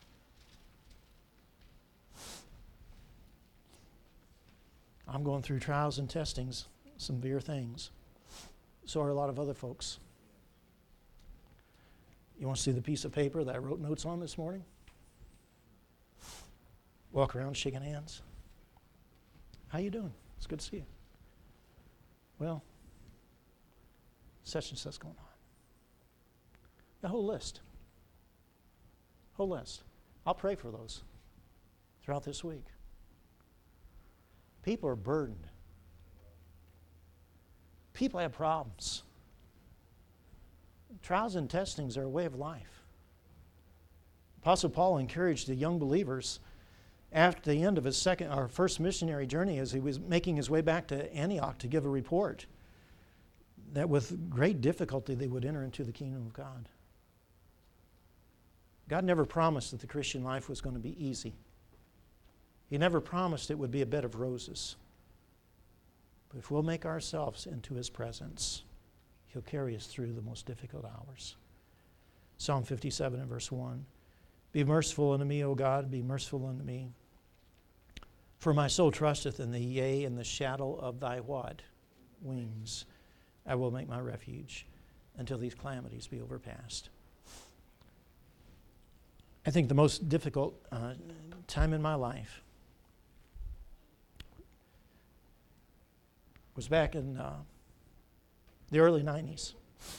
I'm going through trials and testings, some severe things. So are a lot of other folks. You want to see the piece of paper that I wrote notes on this morning? Walk around shaking hands. How you doing? It's good to see you. Well, such and such going on. The whole list. Whole list. I'll pray for those throughout this week. People are burdened. People have problems. Trials and testings are a way of life. Apostle Paul encouraged the young believers after the end of his first missionary journey, as he was making his way back to Antioch to give a report, that with great difficulty they would enter into the kingdom of God. God never promised that the Christian life was going to be easy. He never promised it would be a bed of roses. But if we'll make ourselves into His presence, He'll carry us through the most difficult hours. Psalm 57 and verse 1. Be merciful unto me, O God, be merciful unto me. For my soul trusteth in thee, yea, in the shadow of thy what? Wings. I will make my refuge until these calamities be overpast. I think the most difficult time in my life was back in the early 90s.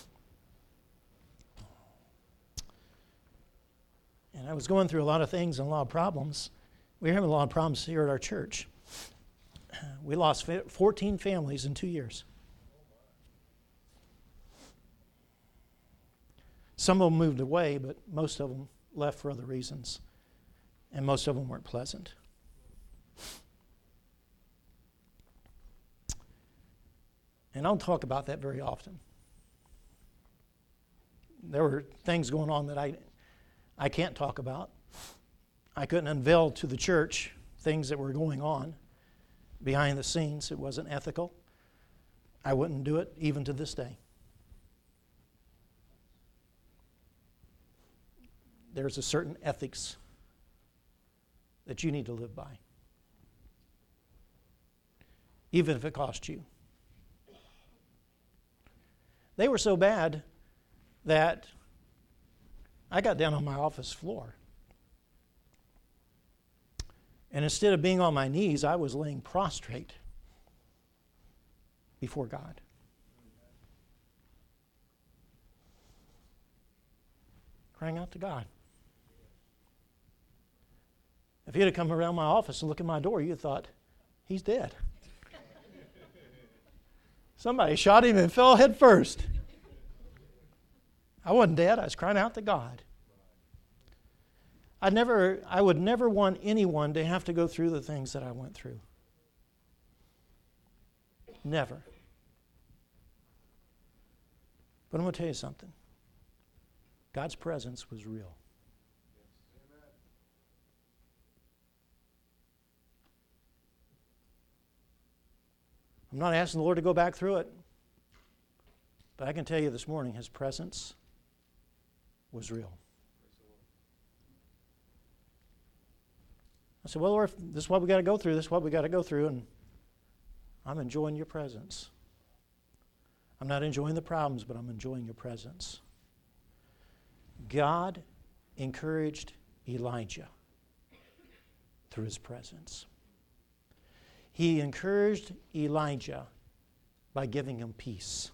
And I was going through a lot of things and a lot of problems. We were having a lot of problems here at our church. We lost 14 families in 2 years. Some of them moved away, but most of them left for other reasons. And most of them weren't pleasant. And I don't talk about that very often. There were things going on that I can't talk about. I couldn't unveil to the church things that were going on behind the scenes. It wasn't ethical. I wouldn't do it even to this day. There's a certain ethics that you need to live by, even if it costs you. They were so bad that I got down on my office floor. And instead of being on my knees, I was laying prostrate before God. Crying out to God. If he'd have come around my office and looked at my door, you'd have thought, he's dead. Somebody shot him and fell head first. I wasn't dead. I was crying out to God. I would never want anyone to have to go through the things that I went through. Never. But I'm going to tell you something. God's presence was real. I'm not asking the Lord to go back through it. But I can tell you this morning, His presence was real. I said, well, Lord, this is what we got to go through. This is what we got to go through. And I'm enjoying your presence. I'm not enjoying the problems, but I'm enjoying your presence. God encouraged Elijah through his presence. He encouraged Elijah by giving him peace.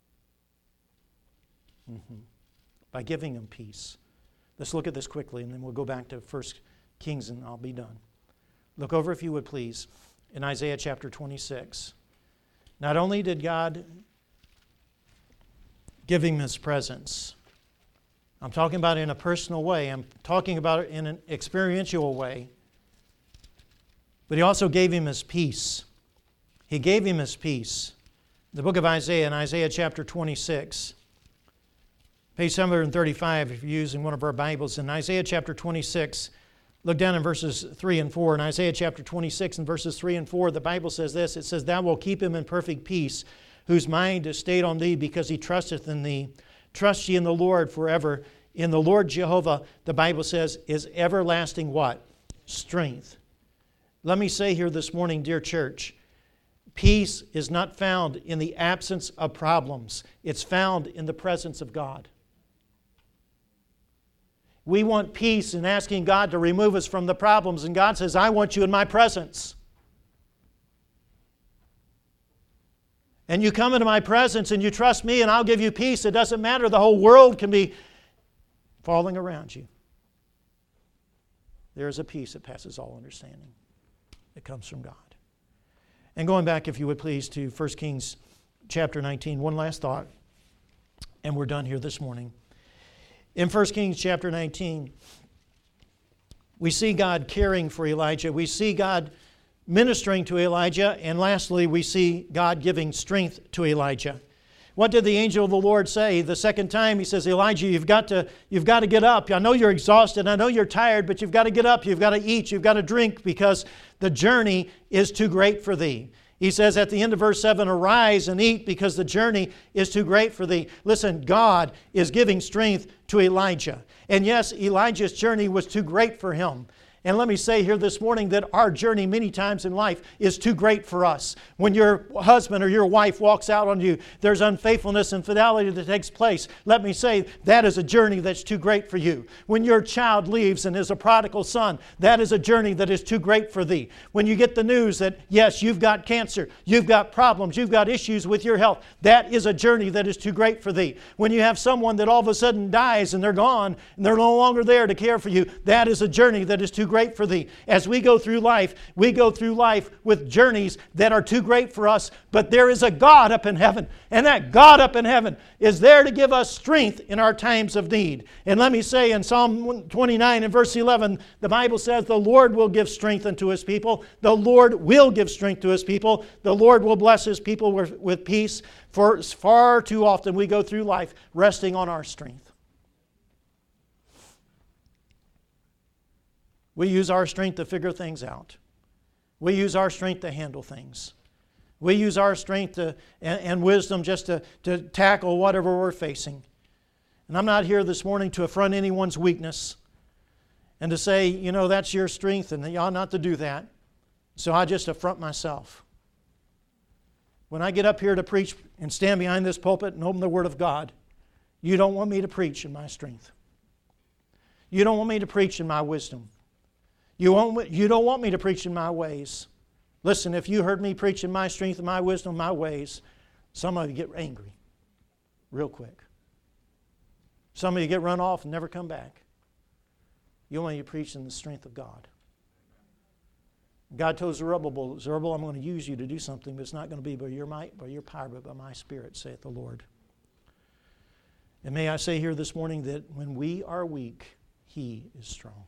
By giving him peace. Let's look at this quickly, and then we'll go back to 1 Kings, and I'll be done. Look over, if you would please, in Isaiah chapter 26. Not only did God give him his presence, I'm talking about it in a personal way, I'm talking about it in an experiential way, but he also gave him his peace. He gave him his peace. The book of Isaiah, in Isaiah chapter 26, page 735, if you're using one of our Bibles, in Isaiah chapter 26, look down in verses 3 and 4. In Isaiah chapter 26 and verses 3 and 4, the Bible says this. It says, Thou wilt keep him in perfect peace, whose mind is stayed on Thee, because he trusteth in Thee. Trust ye in the Lord forever. In the Lord Jehovah, the Bible says, is everlasting what? Strength. Let me say here this morning, dear church, peace is not found in the absence of problems. It's found in the presence of God. We want peace in asking God to remove us from the problems, and God says, I want you in my presence. And you come into my presence and you trust me and I'll give you peace. It doesn't matter. The whole world can be falling around you. There is a peace that passes all understanding. It comes from God. And going back, if you would please, to 1 Kings chapter 19. One last thought, and we're done here this morning. In 1 Kings chapter 19, we see God caring for Elijah. We see God ministering to Elijah. And lastly, we see God giving strength to Elijah. What did the angel of the Lord say? The second time he says, Elijah, you've got to get up. I know you're exhausted. I know you're tired, but you've got to get up. You've got to eat. You've got to drink, because the journey is too great for thee. He says at the end of verse 7, arise and eat, because the journey is too great for thee. Listen, God is giving strength to Elijah. And yes, Elijah's journey was too great for him. And let me say here this morning that our journey many times in life is too great for us. When your husband or your wife walks out on you, there's unfaithfulness and infidelity that takes place. Let me say that is a journey that's too great for you. When your child leaves and is a prodigal son, that is a journey that is too great for thee. When you get the news that, yes, you've got cancer, you've got problems, you've got issues with your health, that is a journey that is too great for thee. When you have someone that all of a sudden dies and they're gone and they're no longer there to care for you, that is a journey that is too great for thee. As we go through life with journeys that are too great for us, but there is a God up in heaven, and that God up in heaven is there to give us strength in our times of need. And let me say in Psalm 29 and verse 11, the Bible says the Lord will give strength unto His people. The Lord will give strength to His people. The Lord will bless His people with peace. For far too often we go through life resting on our strength. We use our strength to figure things out. We use our strength to handle things. We use our strength and wisdom just to tackle whatever we're facing. And I'm not here this morning to affront anyone's weakness and to say, that's your strength and you ought not to do that. So I just affront myself. When I get up here to preach and stand behind this pulpit and open the Word of God, you don't want me to preach in my strength. You don't want me to preach in my wisdom. You don't want me to preach in my ways. Listen, if you heard me preach in my strength and my wisdom, my ways, some of you get angry real quick. Some of you get run off and never come back. You want me to preach in the strength of God. God told Zerubbabel, Zerubbabel, I'm going to use you to do something, but it's not going to be by your might, by your power, but by my Spirit, saith the Lord. And may I say here this morning that when we are weak, He is strong.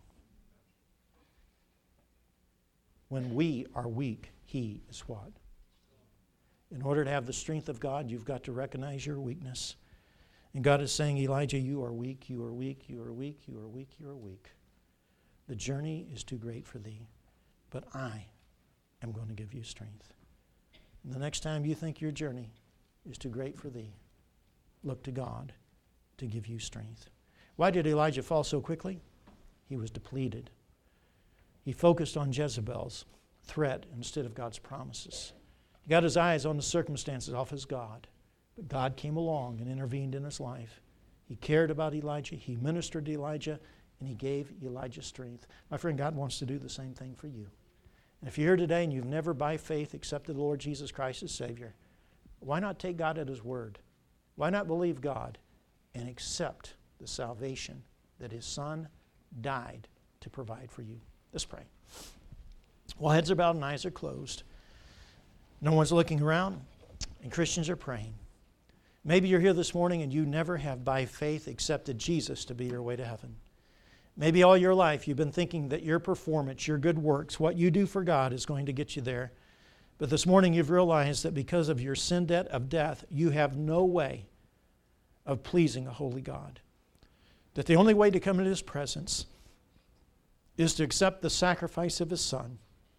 When we are weak, He is what? In order to have the strength of God, you've got to recognize your weakness. And God is saying, Elijah, you are weak, you are weak, you are weak, you are weak, you are weak. The journey is too great for thee, but I am going to give you strength. And the next time you think your journey is too great for thee, look to God to give you strength. Why did Elijah fall so quickly? He was depleted. He focused on Jezebel's threat instead of God's promises. He got his eyes on the circumstances off his God. But God came along and intervened in his life. He cared about Elijah. He ministered to Elijah. And He gave Elijah strength. My friend, God wants to do the same thing for you. And if you're here today and you've never by faith accepted the Lord Jesus Christ as Savior, why not take God at His word? Why not believe God and accept the salvation that His Son died to provide for you? Let's pray. While heads are bowed and eyes are closed, no one's looking around, and Christians are praying. Maybe you're here this morning and you never have by faith accepted Jesus to be your way to heaven. Maybe all your life you've been thinking that your performance, your good works, what you do for God is going to get you there. But this morning you've realized that because of your sin debt of death, you have no way of pleasing a holy God. That the only way to come into His presence is to accept the sacrifice of His Son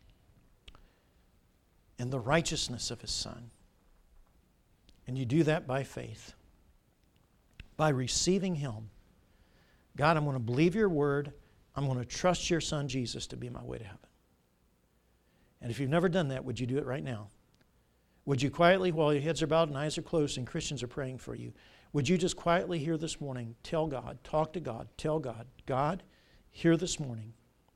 and the righteousness of His Son. And you do that by faith, by receiving Him. God, I'm going to believe your word. I'm going to trust your Son Jesus to be my way to heaven. And if you've never done that, would you do it right now? Would you quietly, while your heads are bowed and eyes are closed and Christians are praying for you, would you just quietly here this morning tell God, talk to God, tell God, God, here this morning,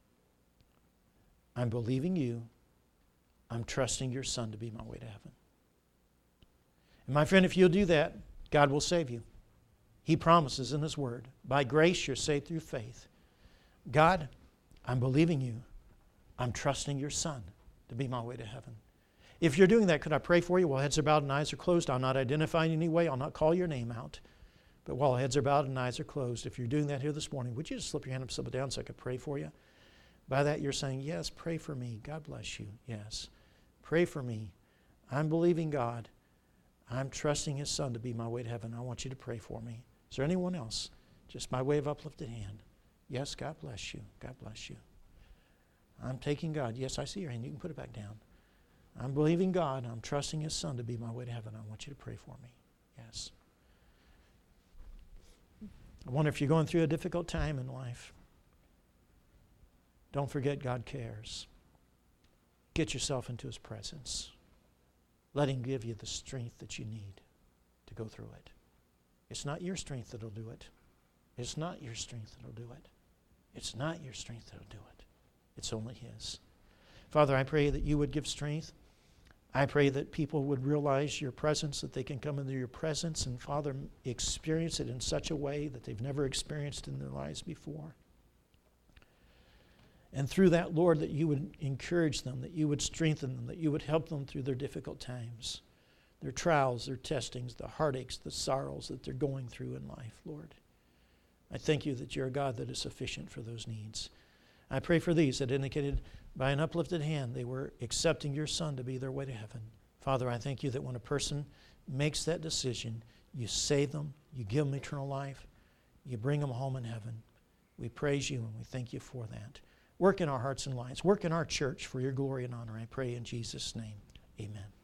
I'm believing you. I'm trusting your Son to be my way to heaven. And my friend, if you'll do that, God will save you. He promises in His Word, by grace you're saved through faith. God, I'm believing you. I'm trusting your Son to be my way to heaven. If you're doing that, could I pray for you while heads are bowed and eyes are closed? I'll not identify in any way. I'll not call your name out. But while heads are bowed and eyes are closed, if you're doing that here this morning, would you just slip your hand up, slip it down so I could pray for you? By that you're saying, yes, pray for me. God bless you. Yes. Pray for me. I'm believing God. I'm trusting His Son to be my way to heaven. I want you to pray for me. Is there anyone else? Just by way of uplifted hand. Yes, God bless you. God bless you. I'm taking God. Yes, I see your hand. You can put it back down. I'm believing God. I'm trusting His Son to be my way to heaven. I want you to pray for me. Yes. I wonder if you're going through a difficult time in life. Don't forget God cares. Get yourself into His presence. Let Him give you the strength that you need to go through it. It's not your strength that'll do it. It's not your strength that'll do it. It's not your strength that'll do it. It's only His. Father, I pray that you would give strength. I pray that people would realize your presence, that they can come into your presence and, Father, experience it in such a way that they've never experienced in their lives before. And through that, Lord, that you would encourage them, that you would strengthen them, that you would help them through their difficult times, their trials, their testings, the heartaches, the sorrows that they're going through in life, Lord. I thank you that you're a God that is sufficient for those needs. I pray for these that indicated by an uplifted hand they were accepting your Son to be their way to heaven. Father, I thank you that when a person makes that decision, you save them, you give them eternal life, you bring them home in heaven. We praise you and we thank you for that. Work in our hearts and lives. Work in our church for your glory and honor. I pray in Jesus' name. Amen.